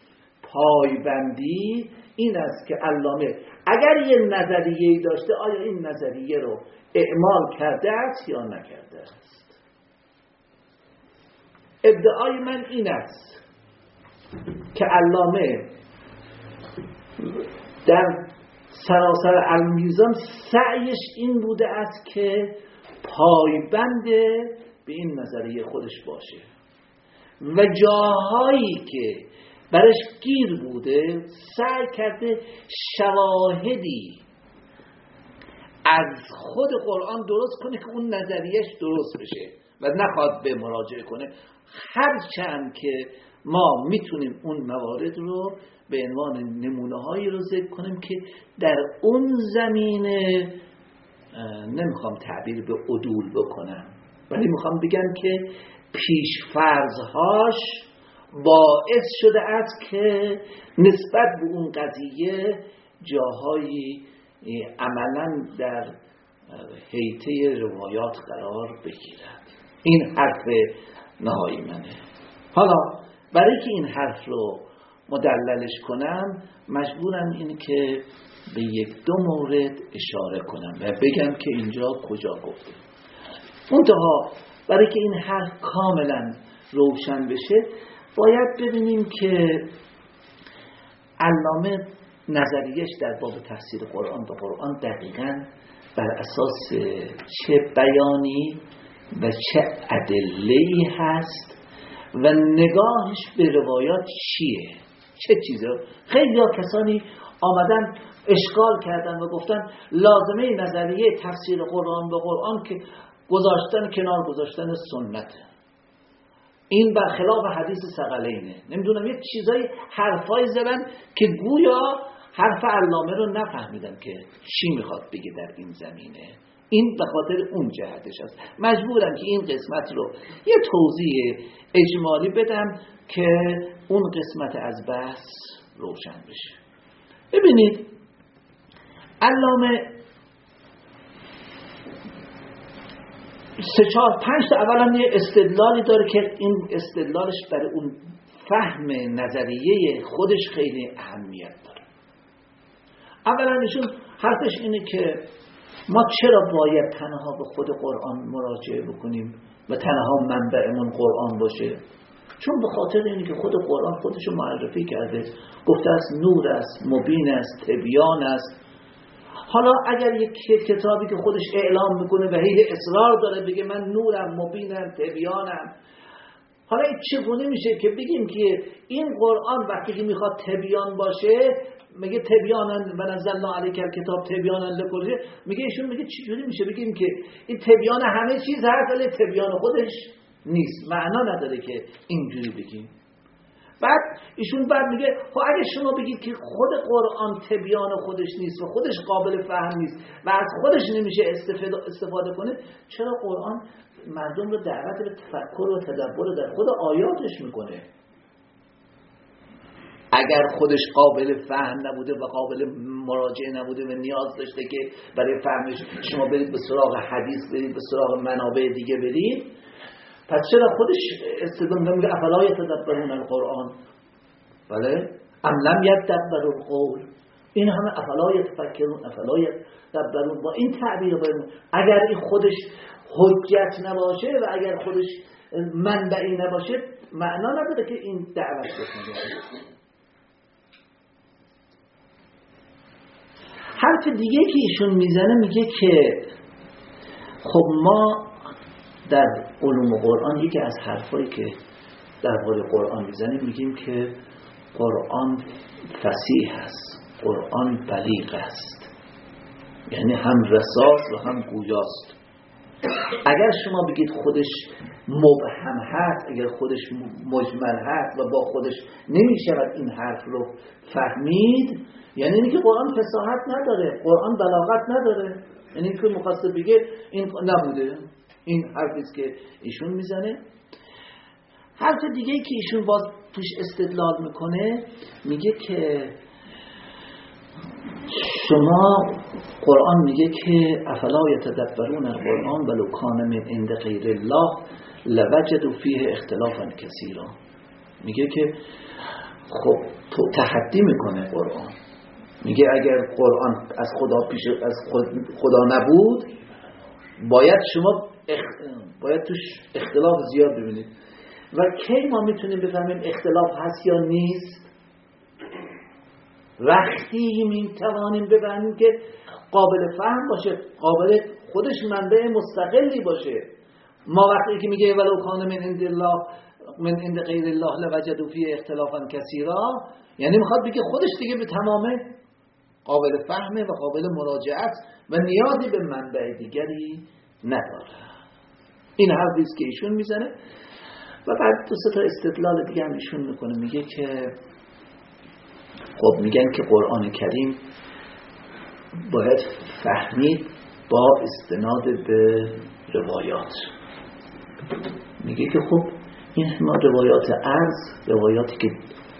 Speaker 2: پایبندی این است که علامه اگر یه نظریه‌ای داشته آیا این نظریه رو اعمال کرده است یا نکرده است. ادعای من این است که علامه در سراسر المیزان سعیش این بوده است که پایبند به این نظریه خودش باشه و جاهایی که برش گیر بوده سعی کرده شواهدی از خود قرآن درست کنه که اون نظریهش درست بشه و نخواد به مراجعه کنه، هرچند که ما میتونیم اون موارد رو به عنوان نمونه هایی رو ذکر کنیم که در اون زمینه نمیخوام تعبیر به عدول بکنم، ولی میخوام بگم که پیشفرضهاش باعث شده است که نسبت به اون قضیه جاهایی عملاً در حیطه روایات قرار بگیرد. این حرف نهایی منه. حالا برای که این حرف رو مدللش کنم مجبورم این که به یک دو مورد اشاره کنم و بگم که اینجا کجا گفته. منتها برای که این حرف کاملا روشن بشه باید ببینیم که علامه نظریش در باب تفسیر قرآن به قرآن دقیقاً بر اساس چه بیانی و چه ادله‌ای هست و نگاهش به روایات چیه، چه چیزه. خیلی ها کسانی آمدن اشکال کردن و گفتن لازمه نظریه تفسیر قرآن به قرآن که گذاشتن کنار گذاشتن سنت، این برخلاف حدیث ثقلینه. نمیدونم یک چیزای حرفای زدن که گویا حرف علامه رو نفهمیدن که چی میخواد بگه در این زمینه. این به خاطر اون جهتش است. مجبورم که این قسمت رو یه توضیح اجمالی بدم که اون قسمت از بحث روشن بشه. ببینید علامه سه چهار پنج تا اولا یه استدلالی داره که این استدلالش برای اون فهم نظریه خودش خیلی اهمیت داره. اولا ایشون حرفش اینه که ما چرا باید تنها به خود قرآن مراجعه بکنیم و تنها منبعمون قرآن باشه؟ چون به خاطر اینه که خود قرآن خودشو معرفی کرده، گفته است نور است، مبین است، تبیان است. حالا اگر یک کتابی که خودش اعلام میکنه و هی اصرار داره بگه من نورم، مبینم، تبیانم، حالا این چگونه میشه که بگیم که این قرآن وقتی که میخواد تبیان باشه میگه تبیانن و نزلنا علیک الکتاب تبیانن لکل، میگه ایشون میگه چجوری میشه بگیم که این تبیان همه چیز هست ولی تبیان خودش نیست؟ معنا نداره که اینجوری بگیم. بعد ایشون بعد میگه خب اگه شما بگید که خود قرآن تبیان خودش نیست و خودش قابل فهم نیست و از خودش نمیشه استفاده, استفاده کنه، چرا قرآن مردم رو دعوت به تفکر و تدبر در خود آیاتش میکنه؟ اگر خودش قابل فهم نبوده و قابل مراجعه نبوده و نیاز داشته که برای فهمش شما برید به سراغ حدیث، برید به سراغ منابع دیگه برید، پس چرا خودش استدلال میگه افلا یتدبرون القرآن؟ بله، ام لم یدبروا القول. این همه افلا یتفکرون، افلا یدبرون، با این تعبیر باید اگر این خودش حجت نباشه و اگر خودش منبعی نباشه معنا نداره که این دعوت بکنه. حرف دیگه که ایشون میزنه میگه که خب ما در علوم قرآن یکی از حرفایی که در باره قرآن میزنیم میگیم که قرآن فصیح است، قرآن بلیغ است، یعنی هم رساست و هم گویاست. اگر شما بگید خودش مبهم هست، اگر خودش مجمل هست و با خودش نمیشود این حرف رو فهمید، یعنی اینی که قرآن فصاحت نداره، قرآن بلاغت نداره، یعنی اینکه مخواست بگه این نبوده. این حرفیست که ایشون میزنه. حرف دیگه که ایشون باز توش استدلال میکنه میگه که شما قرآن میگه که افلا یتدبرون القرآن ولو کان من عند غیر الله لوجدوا فیه اختلافا کثیرا. میگه که خب تو تحدی میکنه قرآن، میگه اگر قرآن از خدا پیش از خدا نبود باید شما اخ... باید توش اختلاف زیاد ببینید. و کی ما میتونیم بفهمیم اختلاف هست یا نیست؟ وقتی میتوانیم بفهمیم که قابل فهم باشه، قابل خودش منبع مستقلی باشه. ما وقتی که میگه ولو کان من عند الله من عند غیر الله لوجدوا فیه اختلافا کثیرا، یعنی میخواد بگه خودش دیگه به تمامه قابل فهمه و قابل مراجعت و نیازی به منبع دیگری نداره. این حرفیست که ایشون میزنه. و بعد دو سه تا استدلال دیگه هم ایشون میکنه، میگه که خب میگن که قرآن کریم باید فهمید با استناد به روایات. میگه که خب این ما روایات عرض، روایاتی که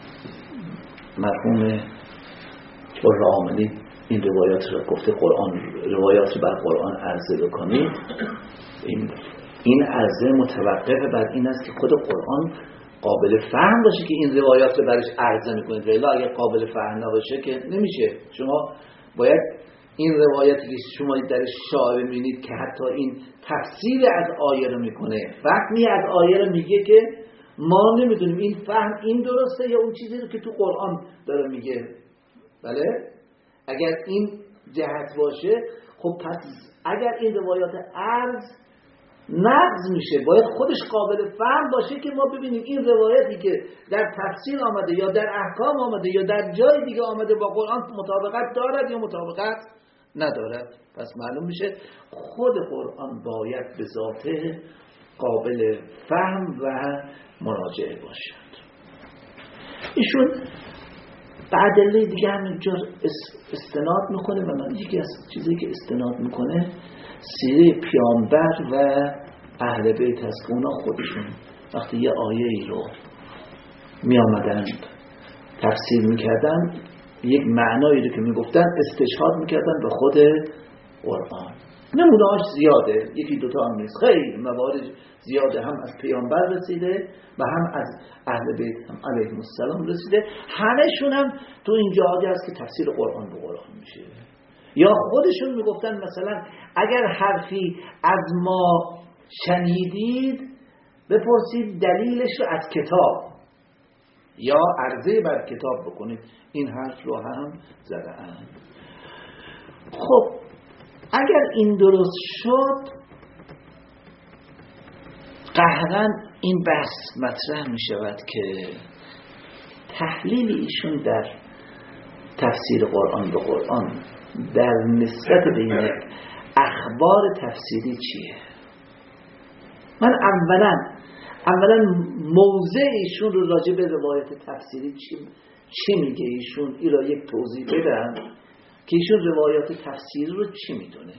Speaker 2: مرحوم قرآملی این روایات رو گفته قرآن روایات رو بر قرآن عرضه بکنید، این این عرضه متوقف بر این است که خود قرآن قابل فهم باشه که این روایات رو برش عرضه میکنید. ولی اگر قابل فهم نباشه که نمیشه. شما باید این روایتی که شما در شایعه می‌بینید که حتی این تفسیر از آیه رو میکنه، فهمی از آیه رو میگه که ما نمیدونیم این فهم این درسته یا اون چیزی رو که تو قرآن داره میگه. بله اگر این جهت باشه خب پس اگر این روایات عرض نقض میشه باید خودش قابل فهم باشه که ما ببینیم این روایتی که در تفسیر آمده یا در احکام آمده یا در جای دیگه آمده با قرآن مطابقت دارد یا مطابقت ندارد. پس معلوم میشه خود قرآن باید به ذاته قابل فهم و مراجعه باشد. ایشون به ادله دیگه همینجور استناد میکنه و من یکی از چیزی که استناد میکنه سیره پیامبر و اهل بیت هست که اونا خودشون وقتی یه آیه ای رو می آمدن تفسیر میکردن یک معنایی رو که میگفتن استشهاد میکردن به خود قرآن. نمونه‌اش زیاده، یکی دوتا هم نیست، خیلی موارد زیاده هم از پیامبر رسیده و هم از اهل بیت هم علیهم السلام رسیده. همه‌شون هم تو این جاهایی هست که تفسیر قرآن به قرآن میشه. یا خودشون میگفتن مثلا اگر حرفی از ما شنیدید بپرسید دلیلش رو از کتاب یا عرضه بر کتاب بکنید. این حرف رو هم زدن. خب اگر این درست شد قهراً این بحث مطرح می شود که تحلیل ایشون در تفسیر قرآن به قرآن در نسبت بین اخبار تفسیری چیه؟ من اولا اولا موضع ایشون رو راجع به روایت تفسیری چی, چی میگه ایشون این را یک توضیح بدم که ایشون روایات تفسیری رو چی میدونه.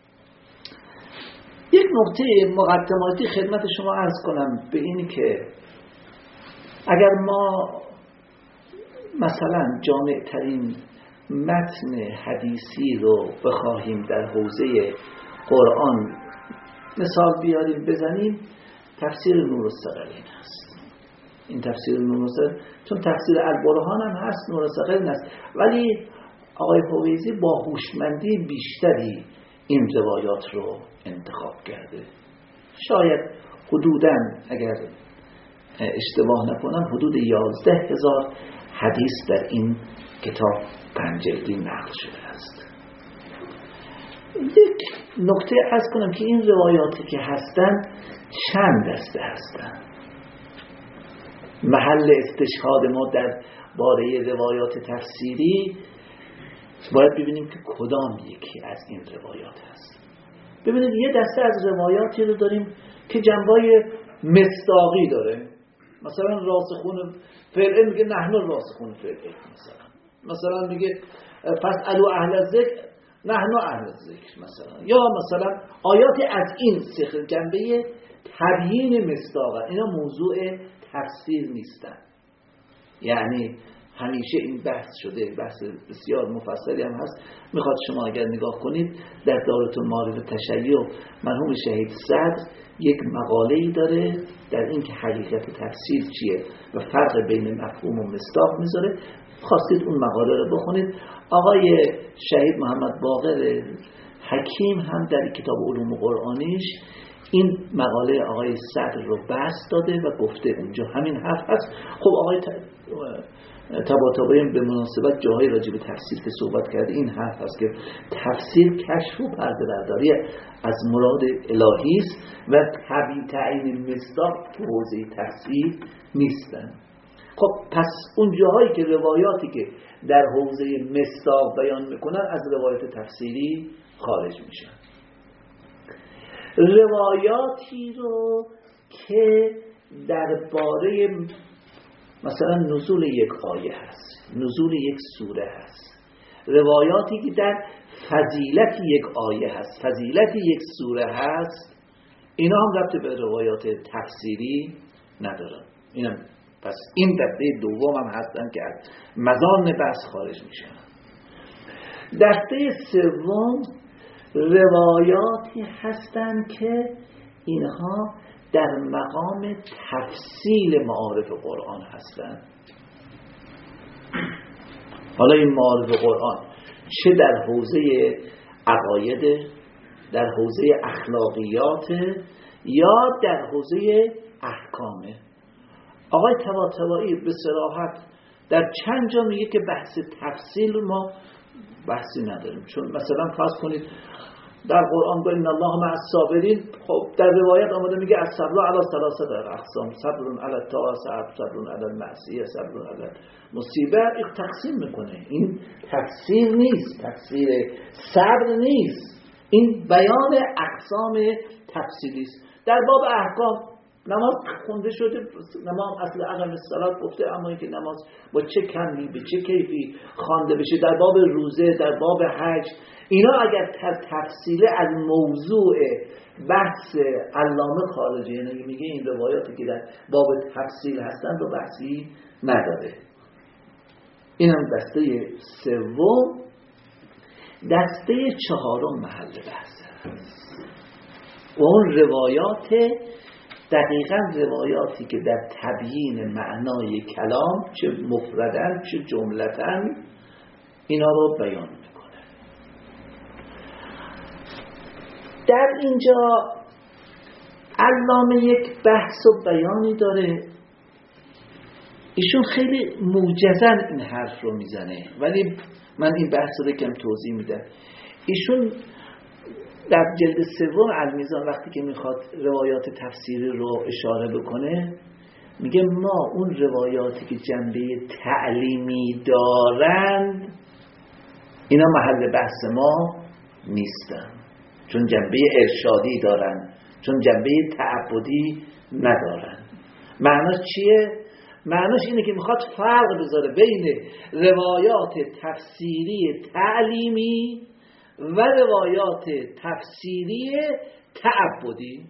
Speaker 2: یک نکته مقدماتی خدمت شما عرض کنم به اینی که اگر ما مثلا جامع ترین متن حدیثی رو بخواهیم در حوزه قرآن مثال بیاریم بزنیم تفسیر نورالثقلین هست. این تفسیر نورالثقلین چون تفسیر البرهان هم هست نورالثقلین هست، ولی آقای حویزی با هوشمندی بیشتری این روایات رو انتخاب کرده. شاید حدوداً اگر اشتباه نکنم حدود یازده هزار حدیث در این کتاب پنجلدی نقل شده است. یک نکته عرض کنم که این روایاتی که هستن چند دسته هستن. محل استشهاد ما در باره روایات تفسیری باید ببینیم که کدام یکی از این روایات هست. ببینید یه دسته از روایاتی رو داریم که جنبای مصداقی داره. مثلا راسخون فی العلم میگه نحن راسخون فی العلم، مثلا مثلا میگه فاسالوا اهل الذکر نحن اهل الذکر مثلا، یا مثلا آیات از این سخن جنبه تبیین مصداق. اینا موضوع تفسیر نیستن. یعنی همیشه این بحث شده، بحث بسیار مفصلی هم هست. میخواد شما اگر نگاه کنید در دارالمعارف تشیع مرحوم شهید صدر یک مقاله‌ای داره در این که حقیقت تفسیر چیه و فرق بین مفهوم و مصداق میذاره. خواستید اون مقاله رو بخونید. آقای شهید محمد باقر حکیم هم در کتاب علوم قرآنیش این مقاله آقای صدر رو بسط داده و گفته اونجا همین حرف هست. خب آقای طباطبایی به مناسبت جاهای راجع به تفسیر که صحبت کرده این حرف هست که تفسیر کشف و پرده برداری از مراد الهی است و طبیعی تعیین مصداق تو حوزه تفسیر نیستن. خب پس اون جاهایی که روایاتی که در حوزه مصداق بیان میکنن از روایت تفسیری خارج میشن. روایاتی رو که درباره مثلا نزول یک آیه هست، نزول یک سوره هست، روایاتی که در فضیلت یک آیه هست، فضیلت یک سوره هست، اینا هم ربط به روایات تفسیری ندارن. اینا پس این دسته دوم هم هستن که از مزان بحث خارج میشن. دسته سوم روایاتی هستن که اینها در مقام تفصیل معارف قرآن هستن. حالا این معارف قرآن چه در حوزه عقاید، در حوزه اخلاقیات یا در حوزه احکامه. آقای طباطبایی به صراحت در چند جا میگه که بحث تفصیل ما بحثی نداریم، چون مثلا فرض کنید در قرآن گفت ان الله مع الصابرین، خب در روایت آمده میگه الصبر علی ثلاثه اقسام، صبر علی الطاعه، صبر علی المعصیه، صبر علی مصیبه. این تقسیم میکنه، این تفسیر نیست، تفسیر صبر نیست، این بیان اقسام تفصیلی است. در باب احکام نماز خونده شده، نماز اصل اقام الصلاه گفته، اما اینکه نماز با چه کمی به چه کیفی خوانده بشه، در باب روزه، در باب حج، اینا اگر تفصیل از موضوع بحث علامه خارجه، یعنی میگه این روایاتی که در باب تفصیل هستن رو بحثی نداره. اینم دسته سوم. دسته چهارم محل بحث هست و اون روایات، دقیقاً روایاتی که در تبیین معنای کلام چه مفردن چه جملتن اینا رو بیان میکنه. در اینجا علامه یک بحث و بیانی داره، ایشون خیلی موجزن این حرف رو میزنه، ولی من این بحث رو کم توضیح میدم. ایشون در جلد سوم المیزان وقتی که میخواد روایات تفسیری رو اشاره بکنه میگه ما اون روایاتی که جنبه تعلیمی دارند اینا محل بحث ما نیستن، چون جنبه ارشادی دارن، چون جنبه تعبدی ندارن. معناش چیه؟ معناش اینه که میخواد فرق بذاره بین روایات تفسیری تعلیمی و روایات تفسیری تعبدی.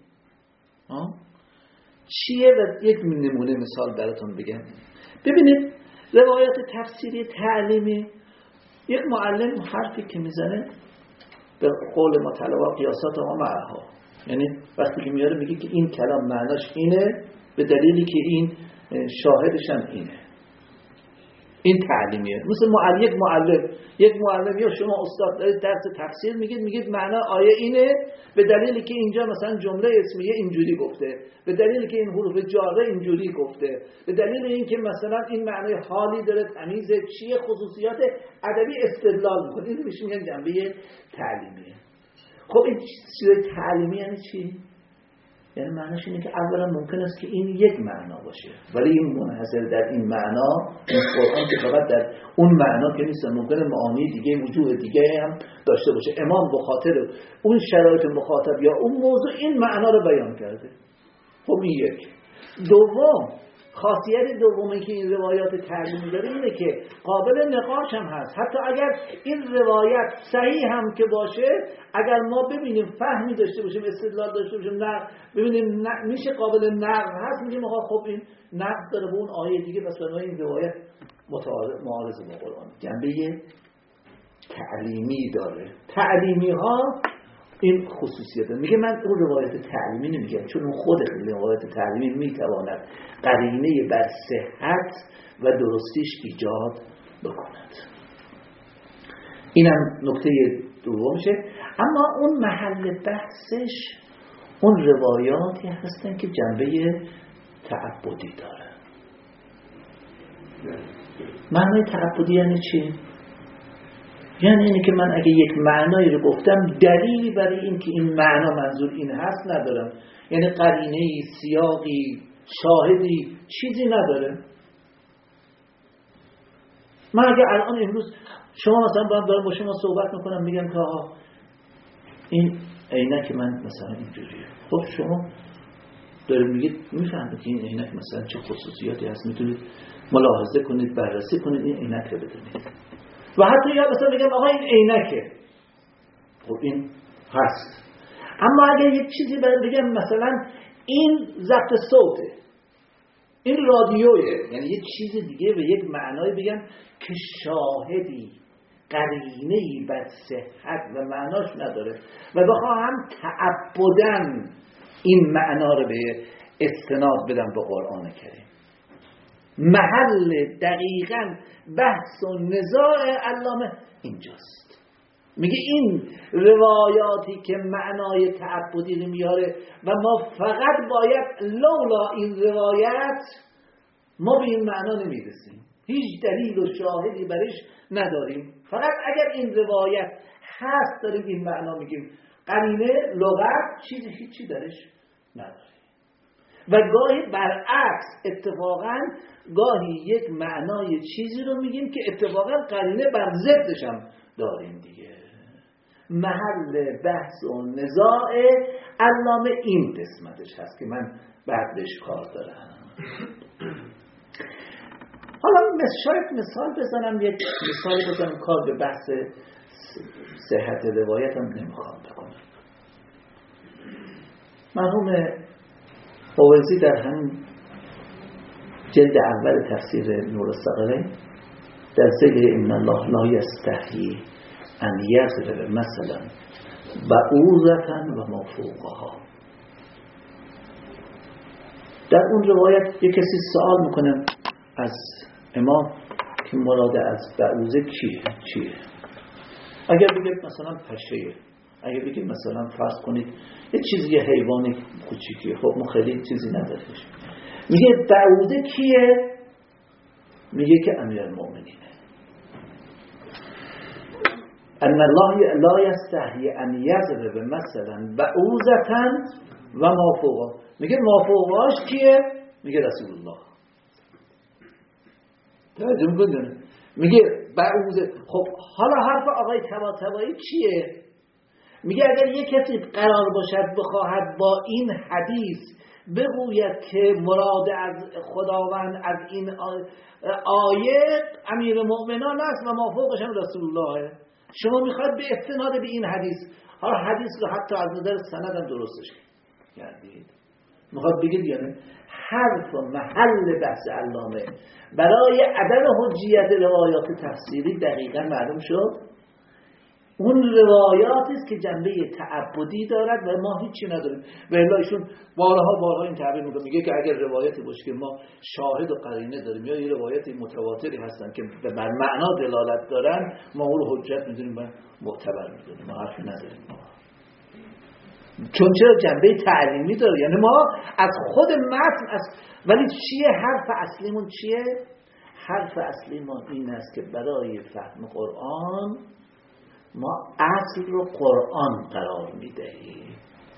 Speaker 2: چیه؟ و یک نمونه مثال براتون بگم. ببینید روایات تفسیری تعلیمی، یک معلم حرفی که میزنه به قول ما طلبا قیاسات ما معها، یعنی وقتی که میاره میگه که این کلام معناش اینه به دلیلی که این شاهدش هم اینه، این تعلیمیه. مثل معلم، یک معلم یک معلم یا شما استاد دارید درس تفسیر میگید، میگید معنا آیه اینه به دلیلی که اینجا مثلا جمله اسمیه اینجوری گفته، به دلیلی که این حروف جاره اینجوری گفته، به دلیل اینکه مثلا این معنی حالی داره، تمیز چیه، خصوصیات ادبی استدلال میکنه. این میشه میگن جنبه تعلیمیه. خب این چیز تعلیمی یعنی چی؟ یعنی معنیش اینه که اولا ممکن است که این یک معنا باشه، ولی این منحصر در این معنا، این قرآن که فقط در اون معنا که نیست، ممکنه معانی دیگه، وجوه دیگه هم داشته باشه. امام به خاطر اون شرایط مخاطب یا اون موضوع این معنا رو بیان کرده. خب این یک. دوم، خاصیت دومی که این روایات تعلیمی داره اینه که قابل نقاش هم هست. حتی اگر این روایت صحیح هم که باشه، اگر ما ببینیم فهمی داشته باشیم، استدلال داشته باشیم، نه ببینیم نه میشه قابل نقد هست، میگیم آقا خب این نقد داره به اون آیه دیگه، پس برای این روایت معارض با قرآن. جنبه تعلیمی داره. تعلیمی ها این خصوصیت داره. میگه من اون روایت تعلیمی نمیگم، چون اون خود روایت تعلیمی میتواند قرینه بر صحت و درستیش ایجاد بکند. اینم نکته دومشه. اما اون محل بحثش اون روایاتی هستن که جنبه تعبدی داره. معنی تعبدی یعنی چی؟ یعنی اینه که من اگه یک معنایی رو گفتم دلیلی برای این که این معنا منظور این هست ندارم، یعنی قرینه‌ای، سیاقی، شاهدی، چیزی نداره. من اگه الان امروز شما مثلا باید دارم با شما صحبت میکنم، میگم که آها این عینک من مثلا اینجوریه، خب شما دارید میگید میفهمید که این عینک مثلا چه خصوصیاتی هست، میتونید ملاحظه کنید، بررسی کنید، این عینک رو بدونید. و حتی یا مثلا بگم آقا این عینکه، خب این هست. اما اگر یک چیزی بگم مثلا این ضبط صوته، این رادیویه، یعنی یک چیز دیگه به یک معنای بگم که شاهدی، قرینه‌ای بر صحت و معناش نداره و بخواهم تعبداً این معنا رو به استناد بدم به قرآن کریم، محل دقیقاً بحث و نزاع علامه اینجاست. میگه این روایاتی که معنای تعبدی رو میاره و ما فقط باید لولا این روایت ما به این معنا نمیرسیم، هیچ دلیل و شاهدی برش نداریم، فقط اگر این روایت هست داریم این معنا میگیم، قرینه لغت چیزی هیچی درش نداره. و گاهی برعکس اتفاقا گاهی یک معنای چیزی رو میگیم که اتفاقا قرینه بر ضدش هم داریم دیگه. محل بحث و نزاع علامه این قسمتش هست که من بعد بهش کار دارم. حالا شاید مثال بزنم، یک مثال بزنم، کار به بحث صحت روایت هم نمیخوام بکنم. مرحوم فوزی در همین جلد اول تفسیر نور الثقلین در ذکر ان الله لا یستحیی ان یضرب مثلا بعوضة و ما فوقها، در اون روایت یک کسی سوال میکنه از امام که مراد از بعوضه کیه چیه؟ اگر بگه مثلا پشه‌ایه، اگر بگه مثلا فرض کنید یه چیزی، یه حیوانی کوچیکیه، خب ما خیلی چیزی نداریش، میگه بعوضه کیه؟ میگه که امیرالمؤمنینه. ان الله لا یستحیی ان یضرب مثلا بعوضة و ما فوقها، میگه ما فوقهاش کیه؟ میگه رسول الله. توجه کنید، میگه بعوضه. خب حالا حرف آقای طباطبایی چیه؟ میگه اگر یک کسی قرار باشد بخواهد با این حدیث بگوید که مراد از خداوند از این آیه امیر مؤمنان است و ما فوقش هم رسول الله، شما میخواید به استناد به این حدیث، حالا حدیث رو حتی از نظر سند هم درستش کردید، میخواد بگید یعنی حرف و محل بحث علامه برای عدم حجیت روایات تفسیری دقیقا معلوم شد. اون روایاتی است که جنبه تعبدی دارد و ما هیچی نداریم. و الا ایشون بارها بارها این تعبیر میکنه، میگه که اگر روایتی باشه که ما شاهد و قرینه داریم یا یه روایت متواتری هستن که بر معنا دلالت دارن، ما اون رو حجت میدونیم و معتبر میدونیم، ما حرفی نداریم. چون چرا جنبه تعلیمی داره، یعنی ما از خود متن از ولی چیه حرف اصلیمون چیه؟ حرف اصلی ما این است که برای فهم قرآن ما اصل رو قرآن قرار میدهیم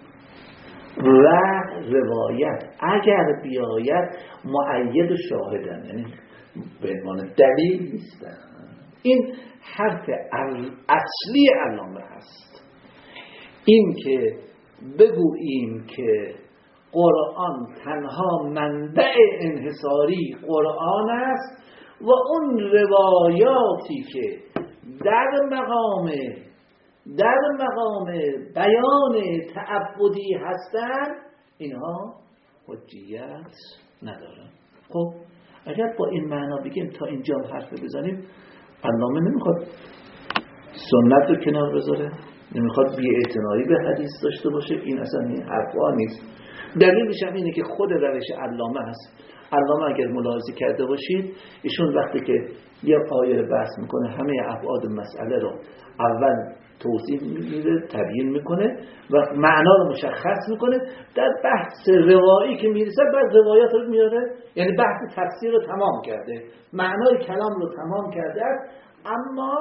Speaker 2: و روایت اگر بیاید مؤید و شاهدن، یعنی به عنوان دلیل نیستن. این حرف اصلی علامه هست، این که بگوییم که قرآن تنها منبع انحصاری قرآن است و اون روایاتی که در مقام در مقام بیان تعبدی هستند اینها حجیت ندارن. خب اگر با این معنا بگیم تا اینجا حرف بزنیم، علامه نمیخواد سنت رو کنار بذاره، نمیخواد بی‌اعتنایی به حدیث داشته باشه، این اصلا این حرفا نیست. دلیلش هم اینه که خود روش علامه هست. علامه اگر ملاحظه کرده باشید ایشون وقتی که یه آیه رو بحث میکنه همه ابعاد مسئله رو اول توضیح میده، تبیین میکنه و معنا رو مشخص میکنه، در بحث روایی که میرسه بعد روایات رو میاره، یعنی بحث تفسیر رو تمام کرده، معنای کلام رو تمام کرده است، اما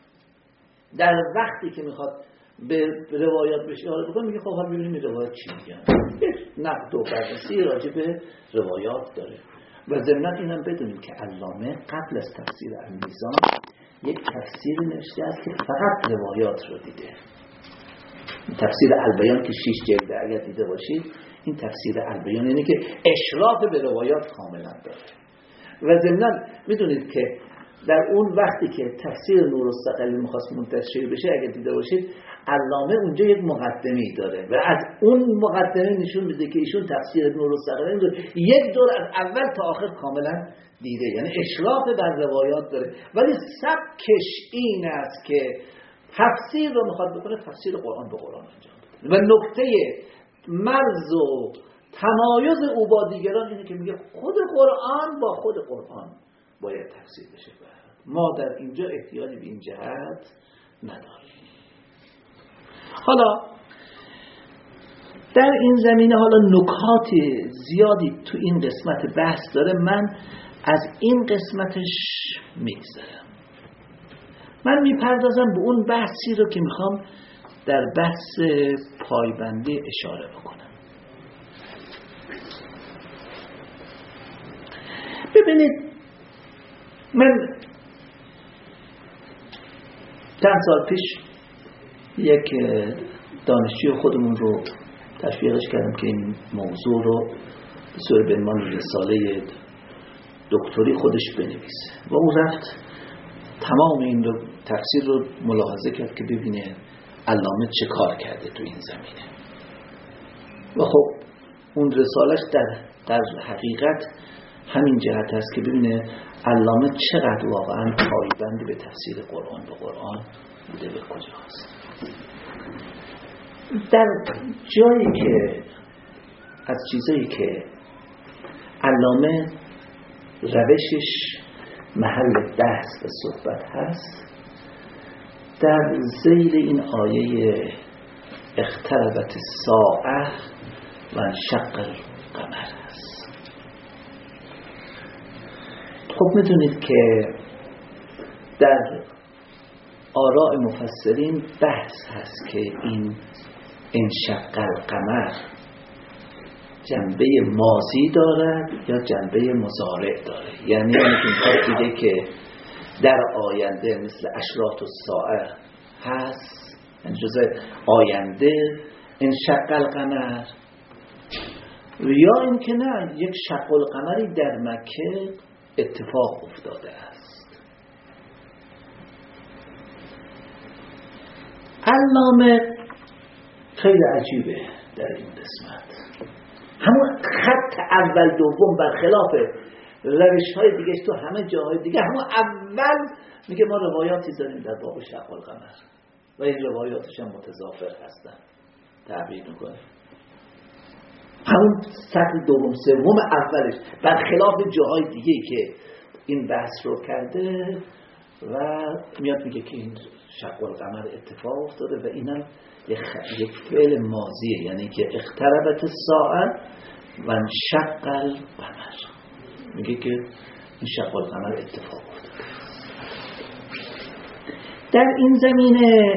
Speaker 2: در وقتی که میخواد به روایات بهش اشاره بکنه میگه خب حالا ببینیم این روایات چی میگن، نقد و بررسی راجع به روایات داره. و ضمن اینم بدونیم که علامه قبل از تفسیر المیزان یک تفسیر نوشته است که فقط روایات رو دیده، تفسیر البیان که شش جلده اگر دیده باشید، این تفسیر البیان اینه که اشراف به روایات کاملا داره. و ضمن میدونید که در اون وقتی که تفسیر نور الثقلین می‌خواست منتشر بشه اگر دیده باشید، علامه اونجا یک مقدمه‌ای داره و از اون مقدمه نشون میده که ایشون تفسیر نور الثقلین رو یک دور از اول تا آخر کاملا دیده، یعنی اشراف بر روایات داره، ولی سبکش این است که تفسیر رو میخواد بکنه تفسیر قرآن به قرآن انجام بده. و نکته مرز و تمایز او با دیگران اینه که میگه خود قرآن با خود قرآن باید تفسیر بشه. ما در اینجا احتیاجی به این جهت نداریم. حالا در این زمینه حالا نکات زیادی تو این قسمت بحث داره، من از این قسمتش میگذرم. من میپردازم به اون بحثی رو که میخوام در بحث پایبندی اشاره بکنم. ببینید من چند سال پیش یک دانشجوی خودمون رو تشویقش کردم که این موضوع رو به صورت به عنوان رساله دکتری خودش بنویسه و اون رفت تمام این رو تفسیر رو ملاحظه کرد که ببینه علامه چه کار کرده تو این زمینه و خب اون رسالش در, در حقیقت همین جهت هست که ببینه علامه چقدر واقعا پایبند به تفسیر قرآن به قرآن بوده، به کجا هست. در جایی که از چیزایی که علامه روشش محل بحث و صحبت هست در ذیل این آیه اقتربت الساعه و انشق القمر هست. خب میدونید که در آراء مفسرین بحث هست که این انشق القمر جنبه ماضی دارد یا جنبه مضارع داره، یعنی میتونید دیگه که در آینده مثل اشراط الساعه هست، یعنی جزء آینده انشق القمر، یا اینکه نه یک شق القمری در مکه اتفاق افتاده است. علامه خیلی عجیبه در این قسمت، همون خط اول دوم برخلاف روش های دیگه تو همه جاهای دیگه همون اول میگه ما روایاتی داریم در باب شق القمر و این روایاتش هم متضافر هستن، تعبیر میکنه همون سطح دوم سوم اولش برخلاف جاهای دیگه که این بحث رو کرده و میاد میگه که این شق القمر اتفاق افتاده و اینم یک فعل ماضیه، یعنی که اقتربت الساعه و انشق القمر، میگه که این شق القمر اتفاق افتاده. در این زمینه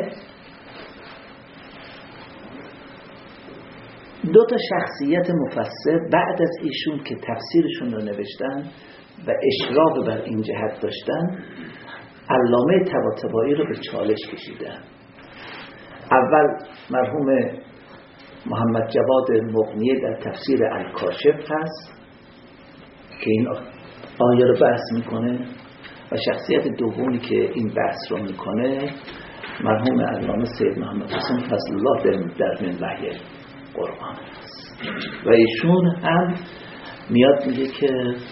Speaker 2: دو تا شخصیت مفسر بعد از ایشون که تفسیرشون رو نوشتن و اشراق بر این جهت داشتن، علامه طباطبایی رو به چالش کشیدن. اول مرحوم محمد جواد مغنیه در تفسیر الکاشف هست که این آیه رو بحث میکنه و شخصیت دومی که این بحث رو میکنه مرحوم علامه سید محمد حسین فضل الله در من وحی قرآن هست و ایشون هم میاد میگه که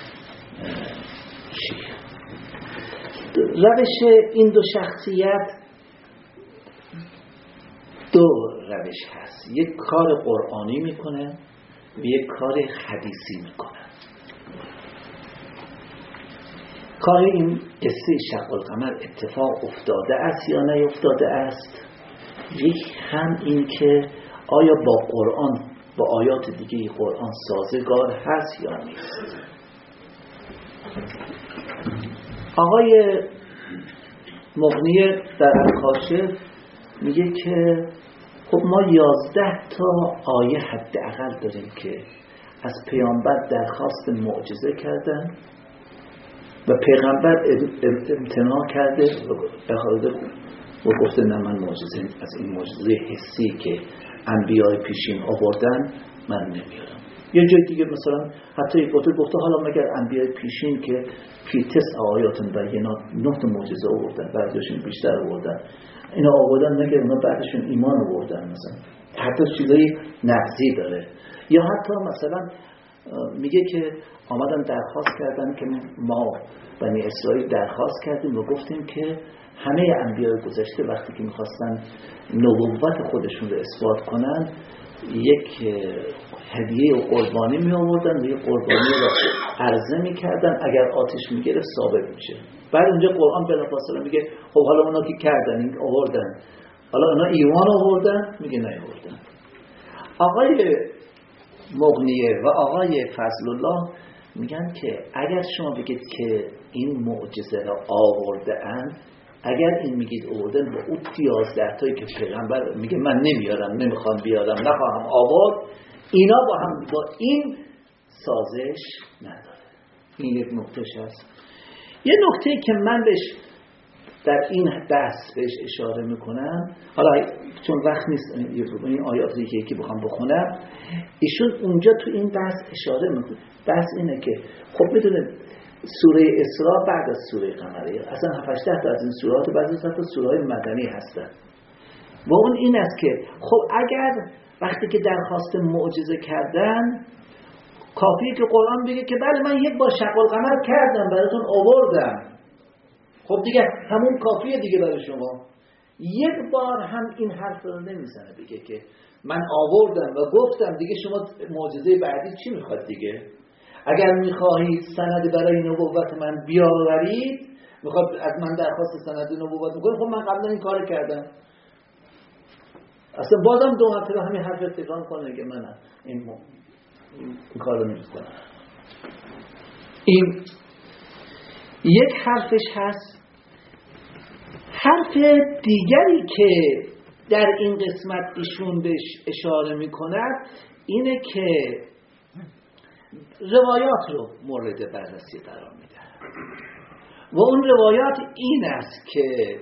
Speaker 2: روش این دو شخصیت دو روش هست، یک کار قرآنی میکنه و یک کار حدیثی میکنه. کار این قصه شق القمر اتفاق افتاده است یا نیفتاده است، یک هم این که آیا با قرآن با آیات دیگه قرآن سازگار هست یا نیست. آقای مغنیه در الکاشف میگه که خب ما یازده تا آیه حداقل داریم که از پیامبر درخواست معجزه کردن و پیغمبر امتناع کرده و گفته نه من معجزه از این معجزه حسی که انبیای پیشین آوردن من نمیارم. یه جای دیگه مثلا حتی یک قطعه گفته حالا مگر انبیای پیشین که فی تسع آیات بینات نه تا معجزه آوردن، بعضیشون بیشتر آوردن، اینا آوردن مگر اونا بعدشون ایمان آوردن، مثلا حتی چیزای نقضی داره. یا حتی مثلا میگه که آمدن درخواست کردن که ما بنی اسرائیل درخواست کردیم و گفتیم که همه انبیای گذشته وقتی که میخواستن نبوت خودشون رو اثبات کنن یک هدیه و قربانی می آوردن و یک قربانی رو عرضه می کردن، اگر آتش می گرفت ثابت میشه. بعد اونجا قرآن بلافاصله میگه خب حالا اونا که کردن این آوردن حالا اونا ایمان آوردن، میگه نیاوردن. آقای مغنیه و آقای فضل الله میگن که اگر شما بگید که این معجزه را آورده اند، اگر این میگید آوردن با اون یازده تایی که پیغمبر میگه من نمیارم، نمیخوام بیارم، نخواهم آورد، اینا با هم با این سازش نداره. این یک نکتهش هست. یه نکته که من بهش در این بحث بهش اشاره میکنم، حالا چون وقت نیست این آیات رو که بخوام بخونم، ایشون اونجا تو این بحث اشاره میکنه. بحث اینه که خب میدونید سوره اسراء بعد از سوره قمره، اصلا هفت هشت تا از این سورات بعضی از سوره‌های مدنی هستن و اون این است که خب اگر وقتی که درخواست معجزه کردن، کافیه که قرآن بگه که بله من یک بار شق القمر کردم براتون آوردم، خب دیگه همون کافیه دیگه برای شما. یک بار هم این حرف رو نمیزنه بگه که من آوردم و گفتم، دیگه شما معجزه بعدی چی میخواد دیگه؟ اگر میخواهید سند برای نبوت من بیاورید، میخواد از من درخواست سند نبوت میکنید، خب من قبلا این کار کردم. اصلا بازم دو مرتبه همین حرف تکرار کنه که من این, م... این کار رو نمیکنم. این یک حرفش هست. حرف دیگری که در این قسمت ایشون بهش اشاره میکند اینه که روایات رو مورد بررسی قرار میده و اون روایات این است که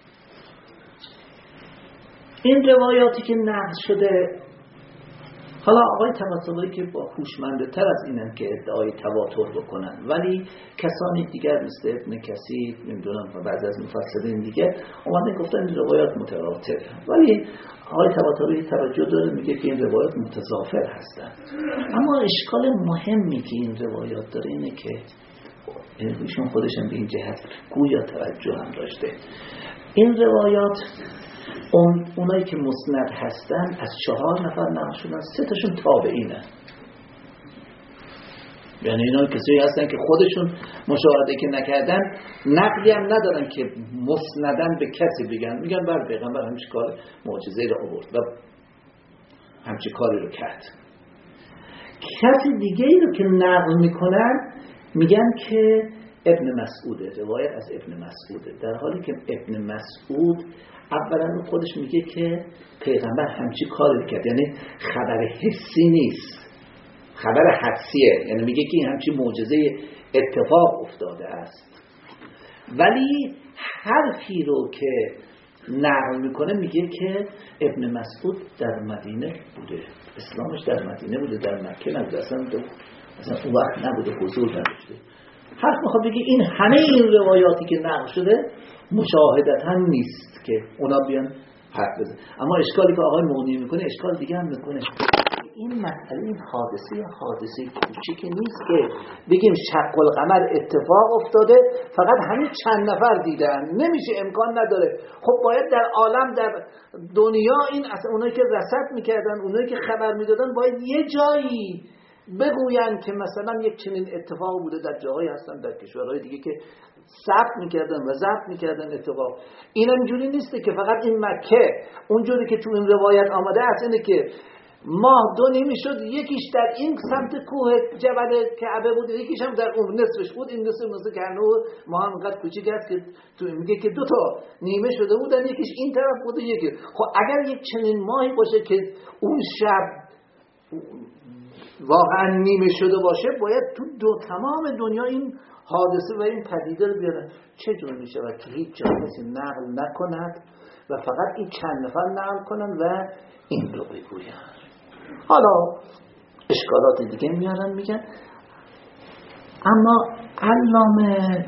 Speaker 2: این روایاتی که نقل شده، حالا آقای طباطبایی که با هوشمنده تر از اینن که ادعای تواتر بکنن، ولی کسانی دیگر مثل ابن کثیر نمیدونم و بعضی از مفسرین دیگر اومدن گفتن این روایات متواتر، ولی آقای طباطبایی توجه داره میگه که این روایات متضافر هستن. اما اشکال مهمی که این روایات داره اینه که ایشون خودشم به این جهت گویا توجه هم داشته. این روایات اون اونایی که مسند هستن از چهار نفر نقل شدن، سه تاشون تابعینن، یعنی اینا کسایی هستن که خودشون مشاهده که نکردن، نقلی هم ندارن که مسندن به کسی بگن، میگن بر پیغمبر همچین کار معجزه رو آورد و همچین کاری رو کرد. کسی دیگه ای رو که نقل میکنن میگن که ابن مسعوده، روایت از ابن مسعوده، در حالی که ابن مسعود اولا خودش میگه که پیغمبر همچی کاری کرد، یعنی خبر حسی نیست، خبر حدسیه، یعنی میگه که همچی معجزه اتفاق افتاده است. ولی حرفی رو که نقل میکنه میگه که ابن مسعود در مدینه بوده، اسلامش در مدینه بوده، در مکه نبوده، اصلا اصلا اون وقت نبوده، حضور نداشته. حرف میخواد بگه این همه این روایاتی که نقل شده مشاهدتا نیست که اونا بیان حرف بزن. اما اشکالی که آقای مغنی میکنه اشکال دیگه هم میکنه، این مسئله این حادثه حادثه کوچیکی نیست که بگیم شق القمر اتفاق افتاده فقط همین چند نفر دیدن، نمیشه، امکان نداره. خب باید در عالم در دنیا این اصلا اونایی که رصد میکردن، اونایی که خبر میدادن باید یه جایی بگوین که مثلا یک چنین اتفاق بوده. در جاهایی هستن در کشورهای دیگه که ثبت میکردن و ضبط میکردن اتفاق. این اینجوری نیسته که فقط این مکه، اونجوری که تو این روایت آمده است اینه که ماه دو نیمه شد، یکیش در این سمت کوه جبل کعبه بود، یکیش هم در اون نصفش بود. این نصف مثل که هنوز ماه انقدر کوچیک است که تو میگه که دو تا نیمه شده بودن، یکیش این طرف بود و یکی. خب اگر یک چنین ماهی باشه که اون شب واقعا نیمه شده باشه، باید تو دو تمام دنیا این حادثه و این پدیده رو بیارن. چه جور میشه و که هیچ جا کسی نقل نکند و فقط این چند نفر نقل کنن و این رو بگوین. حالا اشکالات دیگه میارن میگن. اما علامه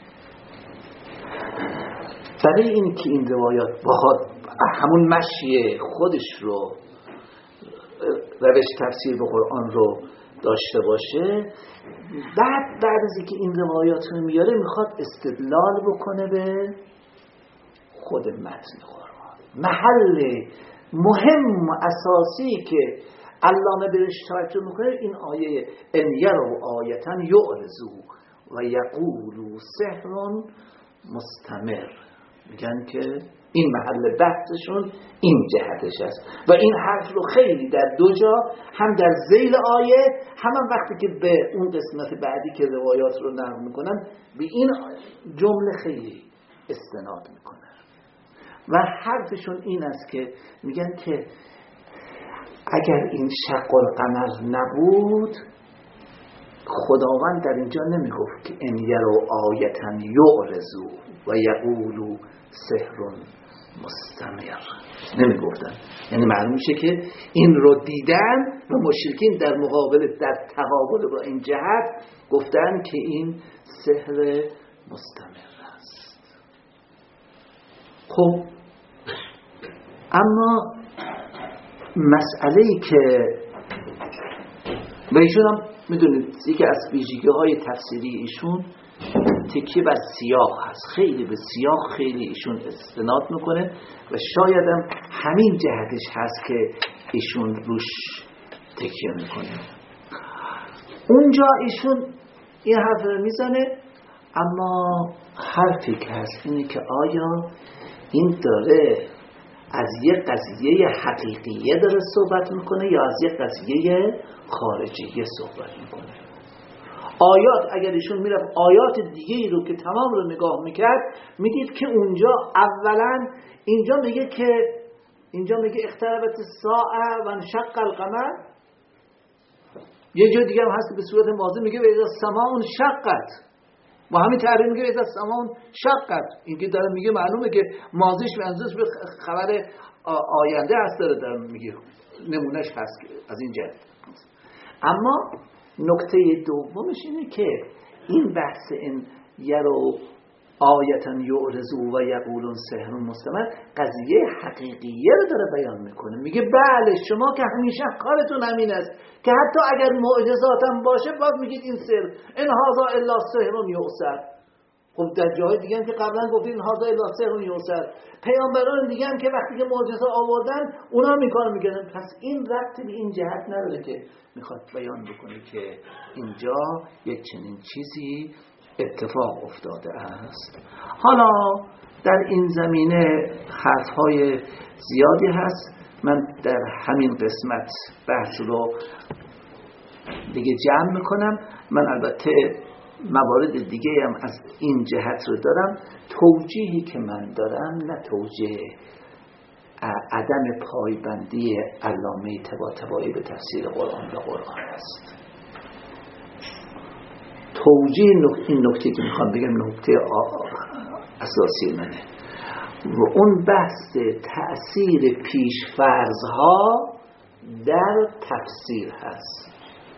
Speaker 2: برای این که این روایات بخواد همون مشی خودش رو روش تفسیر به قرآن رو داشته باشه، بعد بعد از اینکه این روایات رو میاره میخواد استدلال بکنه به خود متن قرآن. محل مهم و اساسی که علامه بهش توجه میکنه این آیه ان یروا آیةً یعرضوا و یقولوا سحر مستمر. میگن که این محل بحثشون این جهتش است و این حرف رو خیلی در دو جا، هم در ذیل آیه، هم, هم وقتی که به اون قسمت بعدی که روایات رو نقل میکنن به این جمله خیلی استناد میکنن و حرفشون این است که میگن که اگر این شق القمر نبود، خداوند در اینجا نمیگفت که ان یروا آیتا یعرضوا و یقولوا سحر مستمر، نمیگفتن. یعنی معلوم میشه که این رو دیدن و مشرکین در مقابل، در تقابل با این جهت گفتن که این سحر مستمر است. خب اما مسئله‌ای که و ایشون هم میدونید یکی از ویژگی های تفسیری ایشون تکیه بر سیاق هست، خیلی به سیاق خیلی ایشون استناد میکنه و شاید هم همین جهتش هست که ایشون روش تکیه میکنه. اونجا ایشون این حرف رو میزنه، اما حرفی که هست اینه که آیا این داره از یک قضیه حقیقیه داره صحبت میکنه یا از یک قضیه خارجیه صحبت میکنه. آیات اگر ایشون میرفت آیات دیگه رو که تمام رو نگاه میکرد، میدید که اونجا اولا اینجا میگه که اینجا میگه اقتربت الساعه و انشق القمر، یه جای دیگه هم هست به صورت ماضی میگه اذا السماء انشقت، با همین تعبیر میگه اذا السماء انشقت. این که داره میگه معلومه که ماضیش منظورش به خبر آینده هست، داره داره میگه نمونهش هست از این جهت. اما نکته دومش اینه که این بحث این یرو آیتا یعرضوا و یقولون سحر مستمر قضیه حقیقیه رو داره بیان میکنه. میگه بله شما که همیشه کارتون همین است که حتی اگر معجزات هم باشه باز میگید این سحر، این هذا الا سحر یؤثر. خب در جای دیگه هم که قبلا گفتید این هذا الا سحر یؤثر، پیامبران دیگه هم که وقتی که معجزه آوردن اونا میکنن میگن. پس این ربطی به این جهت نداره که میخواد بیان بکنه که اینجا یک چنین چیزی اتفاق افتاده است. حالا در این زمینه حرفهای زیادی هست، من در همین قسمت بحث رو دیگه جمع میکنم. من البته موارد دیگه هم از این جهت رو دارم. توجیهی که من دارم نه توجیه عدم پایبندی علامه طباطبایی به تفسیر قرآن به قرآن است. توجیه این نکته که میخوام بگم نکته اساسی منه و اون بحث تأثیر پیشفرضها در تفسیر هست.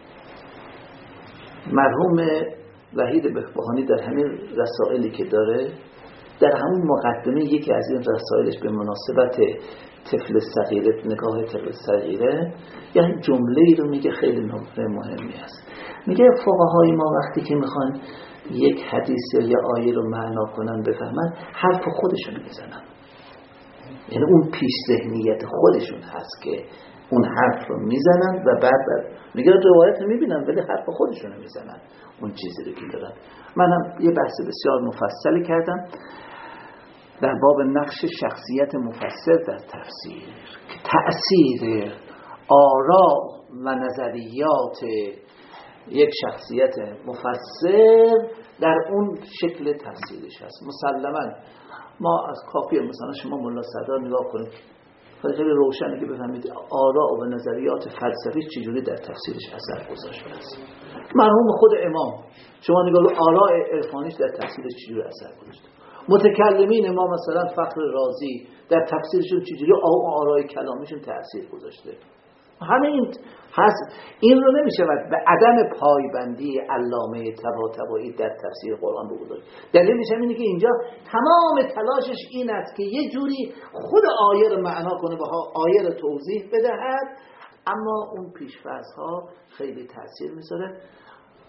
Speaker 2: مرحوم وحید بهبهانی در همین رسائلی که داره، در همون مقدمه یکی از این رسائلش به مناسبت طفل صغیره، نگاه طفل صغیره، یعنی جمله‌ای رو میگه خیلی نکته مهمی است. میگه فقهای ما وقتی که میخوان یک حدیث یا آیه رو معنا کنن بفهمن، حرف خودشون میزنن. یعنی اون پیش ذهنیت خودشون هست که اون حرف رو میزنن و بعد میگه روایت میبینن ولی حرف خودشون رو میزنن، اون چیزی رو که دارن. منم یه بحث بسیار مفصلی کردم در باب نقش شخصیت مفسر در تفسیر، که تأثیر آرا و نظریات یک شخصیت مفسر در اون شکل تفسیرش هست. مسلما ما از کافیه مثلا شما ملا صدر نگاه کنید، خیلی روشنه که بفهمید آرا و نظریات فلسفی چجوری در تفسیرش اثر گذاشته است. مرحوم خود امام شما نگاه کنید آرا عرفانیش در تفسیرش چجوری اثر گذاشته. متکلمین ما مثلا فخر رازی در تفسیرشون چجوری آرای کلامیشون تأثیر گذاشته. همین هست. این رو نمیشه به عدم پایبندی علامه طباطبایی در تفسیر قرآن بگذارید. دلیلش اینه که اینجا تمام تلاشش این است که یه جوری خود آیه رو معنا کنه و آیه رو توضیح بدهد، اما اون پیش‌فرض‌ها خیلی تأثیر میذاره.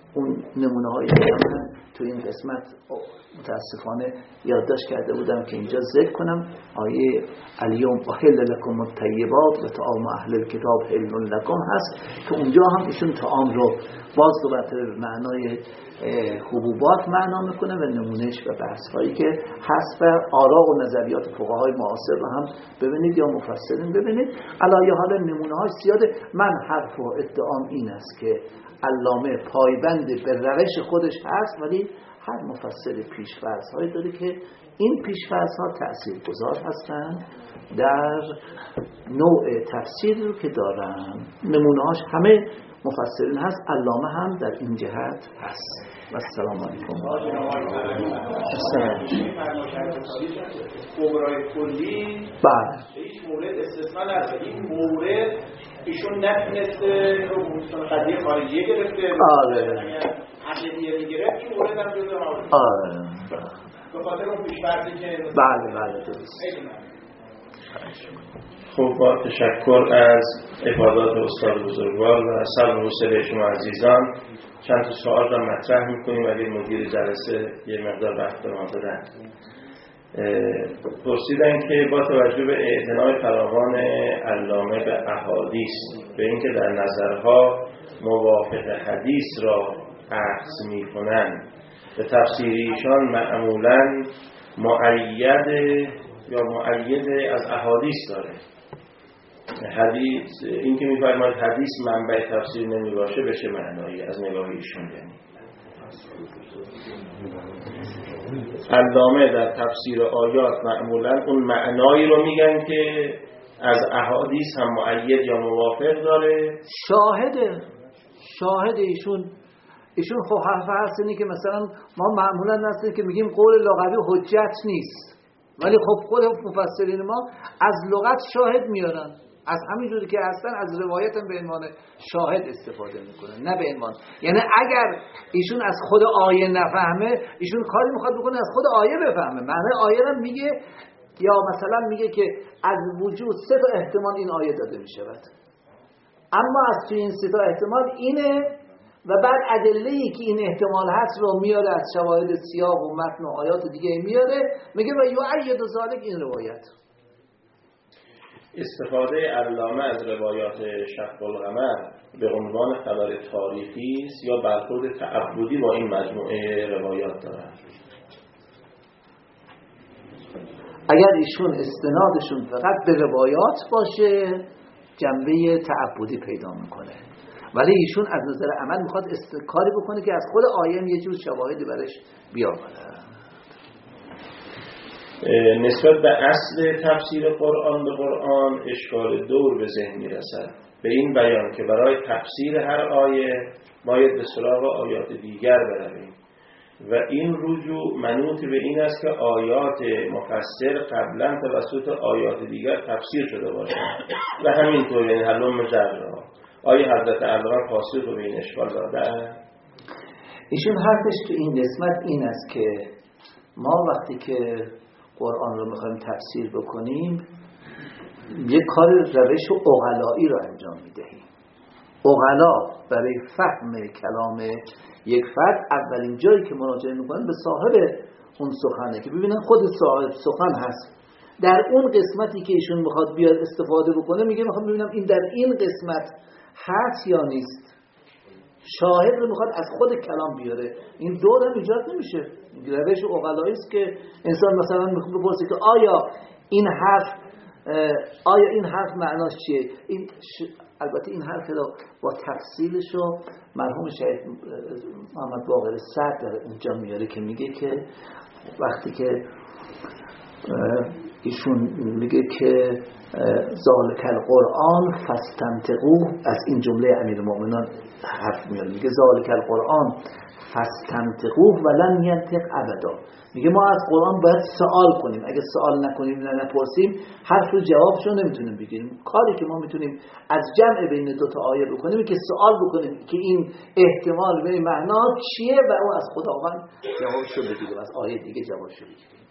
Speaker 2: اون نمونه هایی که من تو این قسمت متاسفانه یادداشت کرده بودم که اینجا ذکر کنم. آیه الیوم احل لکم الطیبات و طعام اهل الکتاب حل لکم هست که اونجا هم ایشون طعام رو باز دوباره به معنای حبوبات معنا میکنه و نمونهش و بحث هایی که هست و آراء و نظریات فقهای معاصر رو هم ببینید یا مفسرین ببینید. علی حال نمونه های زیاده. من حرف و ادعام این است که علامه پایبند به روش خودش هست، ولی هر مفسر پیش‌فرض هایی داره که این پیش‌فرض ها تأثیرگذار هستند در نوع تفسیری رو که دارن. نمونه هاش همه مفسرین هست، علامه هم در این جهت هست. و السلام علیکم.
Speaker 1: السلام خبرای کلی
Speaker 2: بله
Speaker 1: هیچ مورد استثنا نداره. این مورد ایشون نتونسته رو قضیه خارجیه گرفته.
Speaker 2: آره
Speaker 1: عقلیه میگرفت این مورد هم جزء مورد.
Speaker 2: آره
Speaker 1: به خاطر اون پیش‌فرضی که
Speaker 2: بله بله درست.
Speaker 1: خب با تشکر از افادات استاد بزرگوار و صبر و حوصله شما عزیزان چند تا سوال را مطرح می‌کنیم ولی مدیر جلسه یه مقدار وقت به ما دادن. پرسیدن که با توجه به اعتنای فراوان علامه به احادیث به اینکه در نظرها موافق حدیث را اخذ می‌کنند به تفسیر ایشان معمولاً مؤید یا مؤید از احادیث داره. حدیث این که می‌فرماید حدیث منبع تفسیر نمی‌باشه به چه معنایی از نگاه ایشون؟ یعنی علامه در تفسیر آیات معمولاً اون معنایی رو میگن که از احادیث هم مؤید یا موافق داره.
Speaker 2: شاهده شاهد ایشون ایشون خب حرف هست اینه که مثلا ما معمولاً هستیم که میگیم قول لغوی حجت نیست، ولی خب خود مفسرین ما از لغت شاهد میارن، از همین جوری که هستن از روایت هم به عنوان شاهد استفاده میکنن، نه به عنوان. یعنی اگر ایشون از خود آیه نفهمه، ایشون کاری میخواد بکنه از خود آیه بفهمه. معنی آیه رو میگه، یا مثلا میگه که از وجود سه تا احتمال این آیه داده میشود، اما از توی این سه تا احتمال اینه و بعد ادله‌ای که این احتمال هست رو میاره از شواهد سیاق و متن و آیات دیگه میاره، میگه و یؤید ذلک این روایت.
Speaker 1: استفاده علامه از روایات شق القمر به عنوان خبر تاریخی است یا برخورد تعبدی با این مجموعه روایات دارد؟
Speaker 2: اگر ایشون استنادشون فقط به روایات باشه جنبه تعبدی پیدا میکنه، ولی ایشون از نظر عمل میخواد کاری بکنه که از خود آیه یه جور شواهدی برش بیاوره.
Speaker 1: نسبت به اصل تفسیر قرآن به قرآن اشکال دور به ذهن میرسد به این بیان که برای تفسیر هر آیه باید به سراغ آیات دیگر برویم و این رجوع منوط به این است که آیات مفسر قبلا توسط آیات دیگر تفسیر شده باشند و همینطور این حلم جرا. آیه حضرت علامه پاسخ به این اشکال داده؟
Speaker 2: ایشون حرفش تو این قسمت این است که ما وقتی که قرآن رو میخوایم تفسیر بکنیم یک کار روش عقلایی رو انجام میدهیم. عقلا برای فهم کلام یک فرد اولین جایی که مراجعه میکنن به صاحب اون سخنه که ببینن خود صاحب سخن هست. در اون قسمتی که ایشون میخواد بیاد استفاده بکنه میگه میخوام ببینم این در این قسمت هست یا نیست. شاهد رو میخواد از خود کلام بیاره. این دور هم ایجاد نمیشه. روش عقلایی است که انسان مثلا میخواد بپرسه که آیا این حرف آیا این حرف معناش چیه؟ این ش... البته این حرف رو با تفصیلش رو مرحوم شهید محمد باقر صدر در اونجا میاره که میگه که وقتی که ایشون میگه که ذالک القرآن فاستمتقوه، از این جمله امیرالمومنین حرف میاره، میگه ذالک القرآن فاستمتقوه ولن ینطق ابدا. میگه ما از قرآن باید سوال کنیم، اگه سوال نکنیم نه نپرسیم حرف رو جوابش رو نمیتونیم بگیریم. کاری که ما میتونیم از جمع بین دو تا آیه بکنیم که سوال بکنیم که این احتمال به معنا چیه و اون از خداوند جوابش رو بگیریم، از آیه دیگه جوابش رو بگیریم.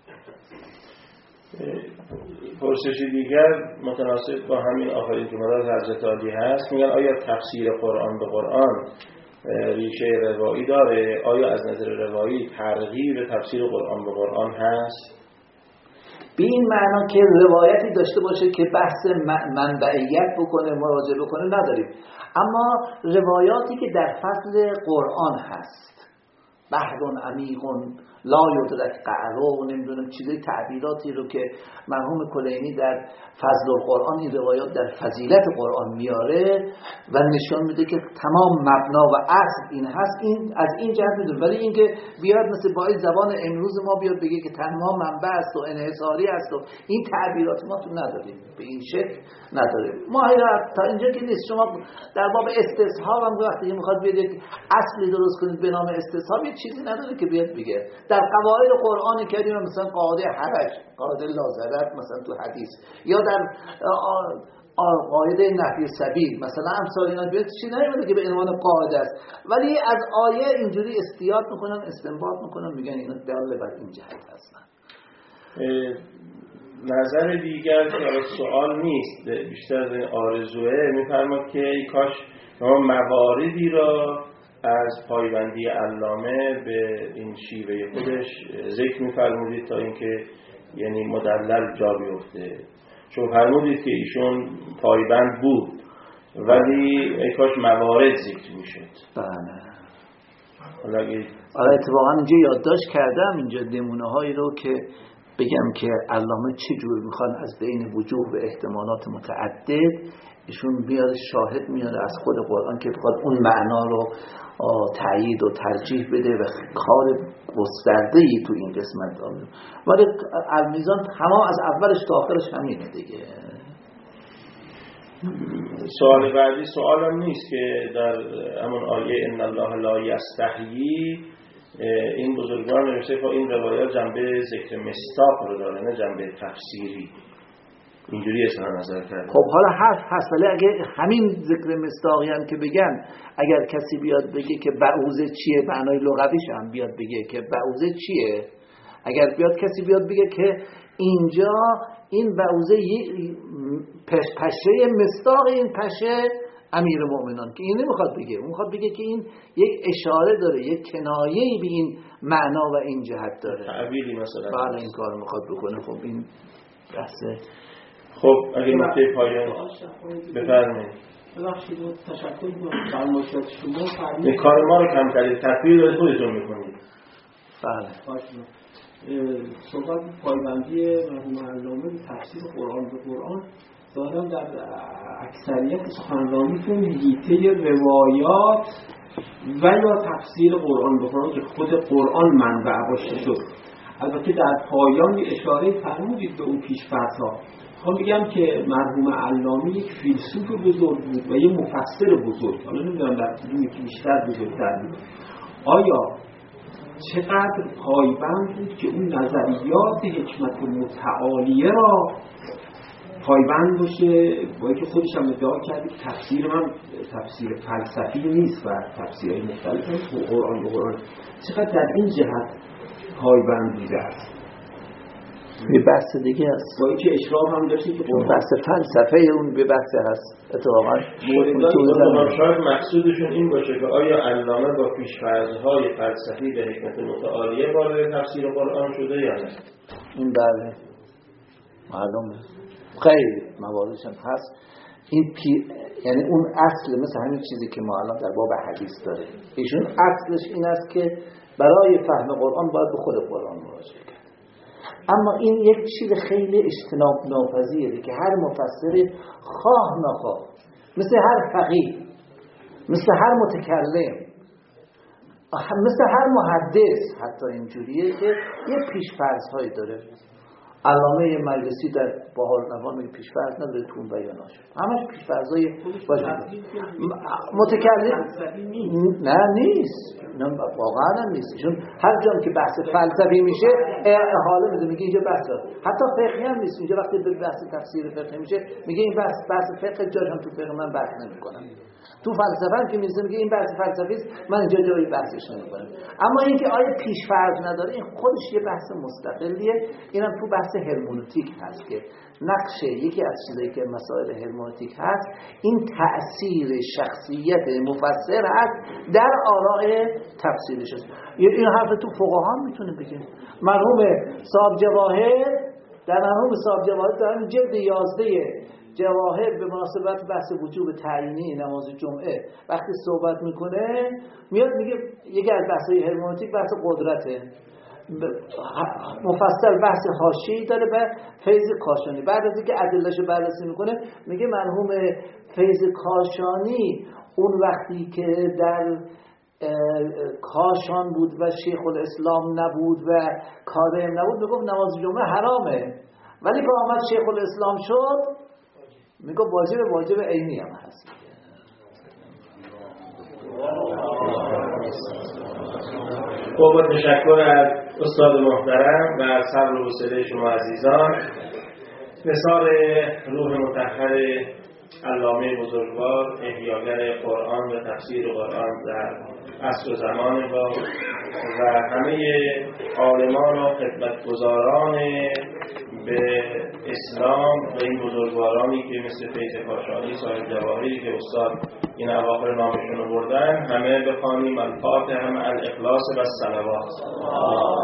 Speaker 1: پرسش دیگر متناسب با همین آخرین جملات حضرت عالی هست. میگن آیا تفسیر قرآن به قرآن ریشه روایی داره. آیا از نظر روایی ترغیب تفسیر قرآن به قرآن هست؟
Speaker 2: به این معنا که روایتی داشته باشه که بحث منبعیت بکنه، مراجعه بکنه نداریم، اما روایاتی که در فضل قرآن هست، بحر عمیق لا یدرک قعره، نمیدونم چیزای تعبیراتی رو که مرحوم کلینی در فضل القرآن این روایات در فضیلت قرآن میاره و نشان میده که تمام مبنا و اصل این هست، این از این جهت میدونه. ولی اینکه بیاد مثل با این زبان امروز ما بیاد بگه که تنها منبع است و انحصاری است و این تعبیرات ما تو نداریم، به این شکل نداریم. ما تا اینجا که نیست. شما در باب استصحاب هم وقتی میخواد بیاد یک اصلی درست کنید به نام استصحاب، یه چیزی نداره که بیاد بگه. در قواعد قرآن کریم مثلا قاعده حرج، قاعده لازرت مثلا تو حدیث، یا در قاعده نفی سبیل مثلا امثال اینا بیاد چیزی نمیاد که به عنوان قاعده است، ولی از آیه اینجوری استیاد میکنن، استنباط میکنن، میگن اینا دال بر این جهت هستن.
Speaker 1: نظر دیگر که سوال نیست، بیشتر از این آرزوه، میفرماد که ای کاش ما مواردی را از پایبندی علامه به این شیوه خودش ذکر می‌فرمودید تا اینکه یعنی مدلل جا بیفته. چون فرمودید که ایشون پایبند بود ولی ای کاش موارد ذکر می‌شد.
Speaker 2: بله.
Speaker 1: حالا
Speaker 2: آره اتفاقا اینجا یادداشت کردم اینجا نمونه‌هایی رو که بگم که علامه چه جور میخوان از بین وجوه و احتمالات متعدد ایشون میاره شاهد میاره از خود قرآن که بخواد اون معنا رو تایید و ترجیح بده و کار گسترده‌ای تو این قسمت داره. ولی المیزان تمام از اولش تا آخرش همینه دیگه.
Speaker 1: سوال بعدی سوالم نیست که در همون آیه ان الله لا یستحیی این بزرگوار نوشته با این روایات جنبه ذکر مصداق رو داره نه جنبه تفسیری. اینجوری اصلا نظر کرده.
Speaker 2: خب حالا حرف هست، ولی اگه همین ذکر مصداقی هم که بگن، اگر کسی بیاد بگه که بعوضه چیه، معنای لغویش هم بیاد بگه که بعوضه چیه، اگر بیاد کسی بیاد بگه که اینجا این بعوضه پشه مصداق این پشه امیر مؤمنان، که این نمیخواد بگه، اون میخواد بگه که این یک اشاره داره، یک کنایه‌ای به این معنا و این جهت داره،
Speaker 1: تعبیری مثلا.
Speaker 2: بله این کارو میخواد بکنه. خب این بحثه.
Speaker 1: خب اگه نکته پایان بفرمایید.
Speaker 3: ببخشید تشکر می‌کنم فرمایشات شما. فرمایید
Speaker 1: کار ما رو کم کردید، تفسیر رو خودتون می‌کنید.
Speaker 2: بله.
Speaker 3: صحبت پایبندی مرحوم علامه به تفسیر قرآن به قرآن دادم در اکثریت سخنرانیتون هیته روایات و یا تفسیر قرآن به قرآن که خود قرآن منبع باشه شد. البته در پایان اشاره فرمودید به اون پیش‌فرض‌ها. خب میگم که مرحوم علامه یک فیلسوف بزرگ بود و یک مفسر بزرگ. حالا نمیدونم در کدومی که بیشتر بزرگتر بود. آیا چقدر پایبند بود که اون نظریات حکمت متعالیه را پایبند باشه، با اینکه خودش هم ادعا کرده که تفسیر من تفسیر فلسفی نیست و تفسیرهای مختلف هست و قرآن به قرآن، چقدر در این جهت پایبند بوده است.
Speaker 2: یه بحث دیگه است
Speaker 3: با اینکه اشراف هم داشته که
Speaker 2: اون بحث فلسفه اون به بحث هست. اتفاقا
Speaker 1: شاید مقصودشون این باشه که آیا علامه با پیش‌فرض‌های فلسفی به حکمت متعالیه وارد تفسیر قرآن شده یا نه؟
Speaker 2: این بله معلومه، خیلی مواردش هم هست. این پی... یعنی اون اصل مثل همین چیزی که ما الان در باب حدیث داره، ایشون اصلش این است که برای فهم قرآن باید به خود قرآن مراجعه کرد. اما این یک چیز خیلی اجتناب ناپذیره که هر مفسری خواه نخواه، مثل هر فقیه، مثل هر متکلم، مثل هر محدث، حتی اینجوریه که یه پیش‌فرض‌هایی داره. علامه مجلسی در بهار نوا میگه پیش‌فرض نداره تو اون بیاناش، همش پیش‌فرضای باشه. متکلم نه نیست، نه واقعا نیست. چون هر جا که بحث فلسفی میشه احاله میده، میگه اینجا بحث حتی فقهی هم نیست. اینجا وقتی به بحث تفسیر فقهی میشه میگه این بحث بحث فقه جاش هم تو فقه من بحث نمیکنم. تو فلسفه که میگه میگه این بحث فلسفی است، من اینجا جایی بحثش نمیکنم. اما اینکه آیا پیش‌فرض نداره، این خودش یه بحث مستقلیه. اینم تو بحث بحث هرمنوتیک هست که نقش یکی از چیزایی که مسائل هرمنوتیک هست این تأثیر شخصیت مفسر هست در آراء تفسیرش هست. این حرف تو فقها هم میتونه بگه. مرحوم صاحب جواهر در مرحوم صاحب جواهر در جلد یازده جواهر به مناسبت بحث وجوب تعیینی نماز جمعه وقتی صحبت میکنه میاد میگه یکی از بحث‌های هرمنوتیک بحث قدرته، مفصل بحث حاشیه‌ای داره به فیض کاشانی. بعد از اینکه ادله‌شو بررسی میکنه میگه مرحوم فیض کاشانی اون وقتی که در کاشان بود و شیخ الاسلام نبود و کاظم نبود میگفت نماز جمعه حرامه، ولی که آمد شیخ الاسلام شد میگه واجب واجب عینی هم هست.
Speaker 1: با تشکر از استاد محترم و صبر و حوصله شما عزیزان، نثار روح مطهر علامه بزرگوار احیاگر قرآن و تفسیر قرآن در عصر و زمان با و همه عالمان و خدمتگزاران به اسلام و این بزرگوارانی که مثل فیض کاشانی، صاحب جواهری که استاد این اواخر نامشون رو بردن، همه بخوانیم الفاتحه، همه الاخلاص و الصلوات.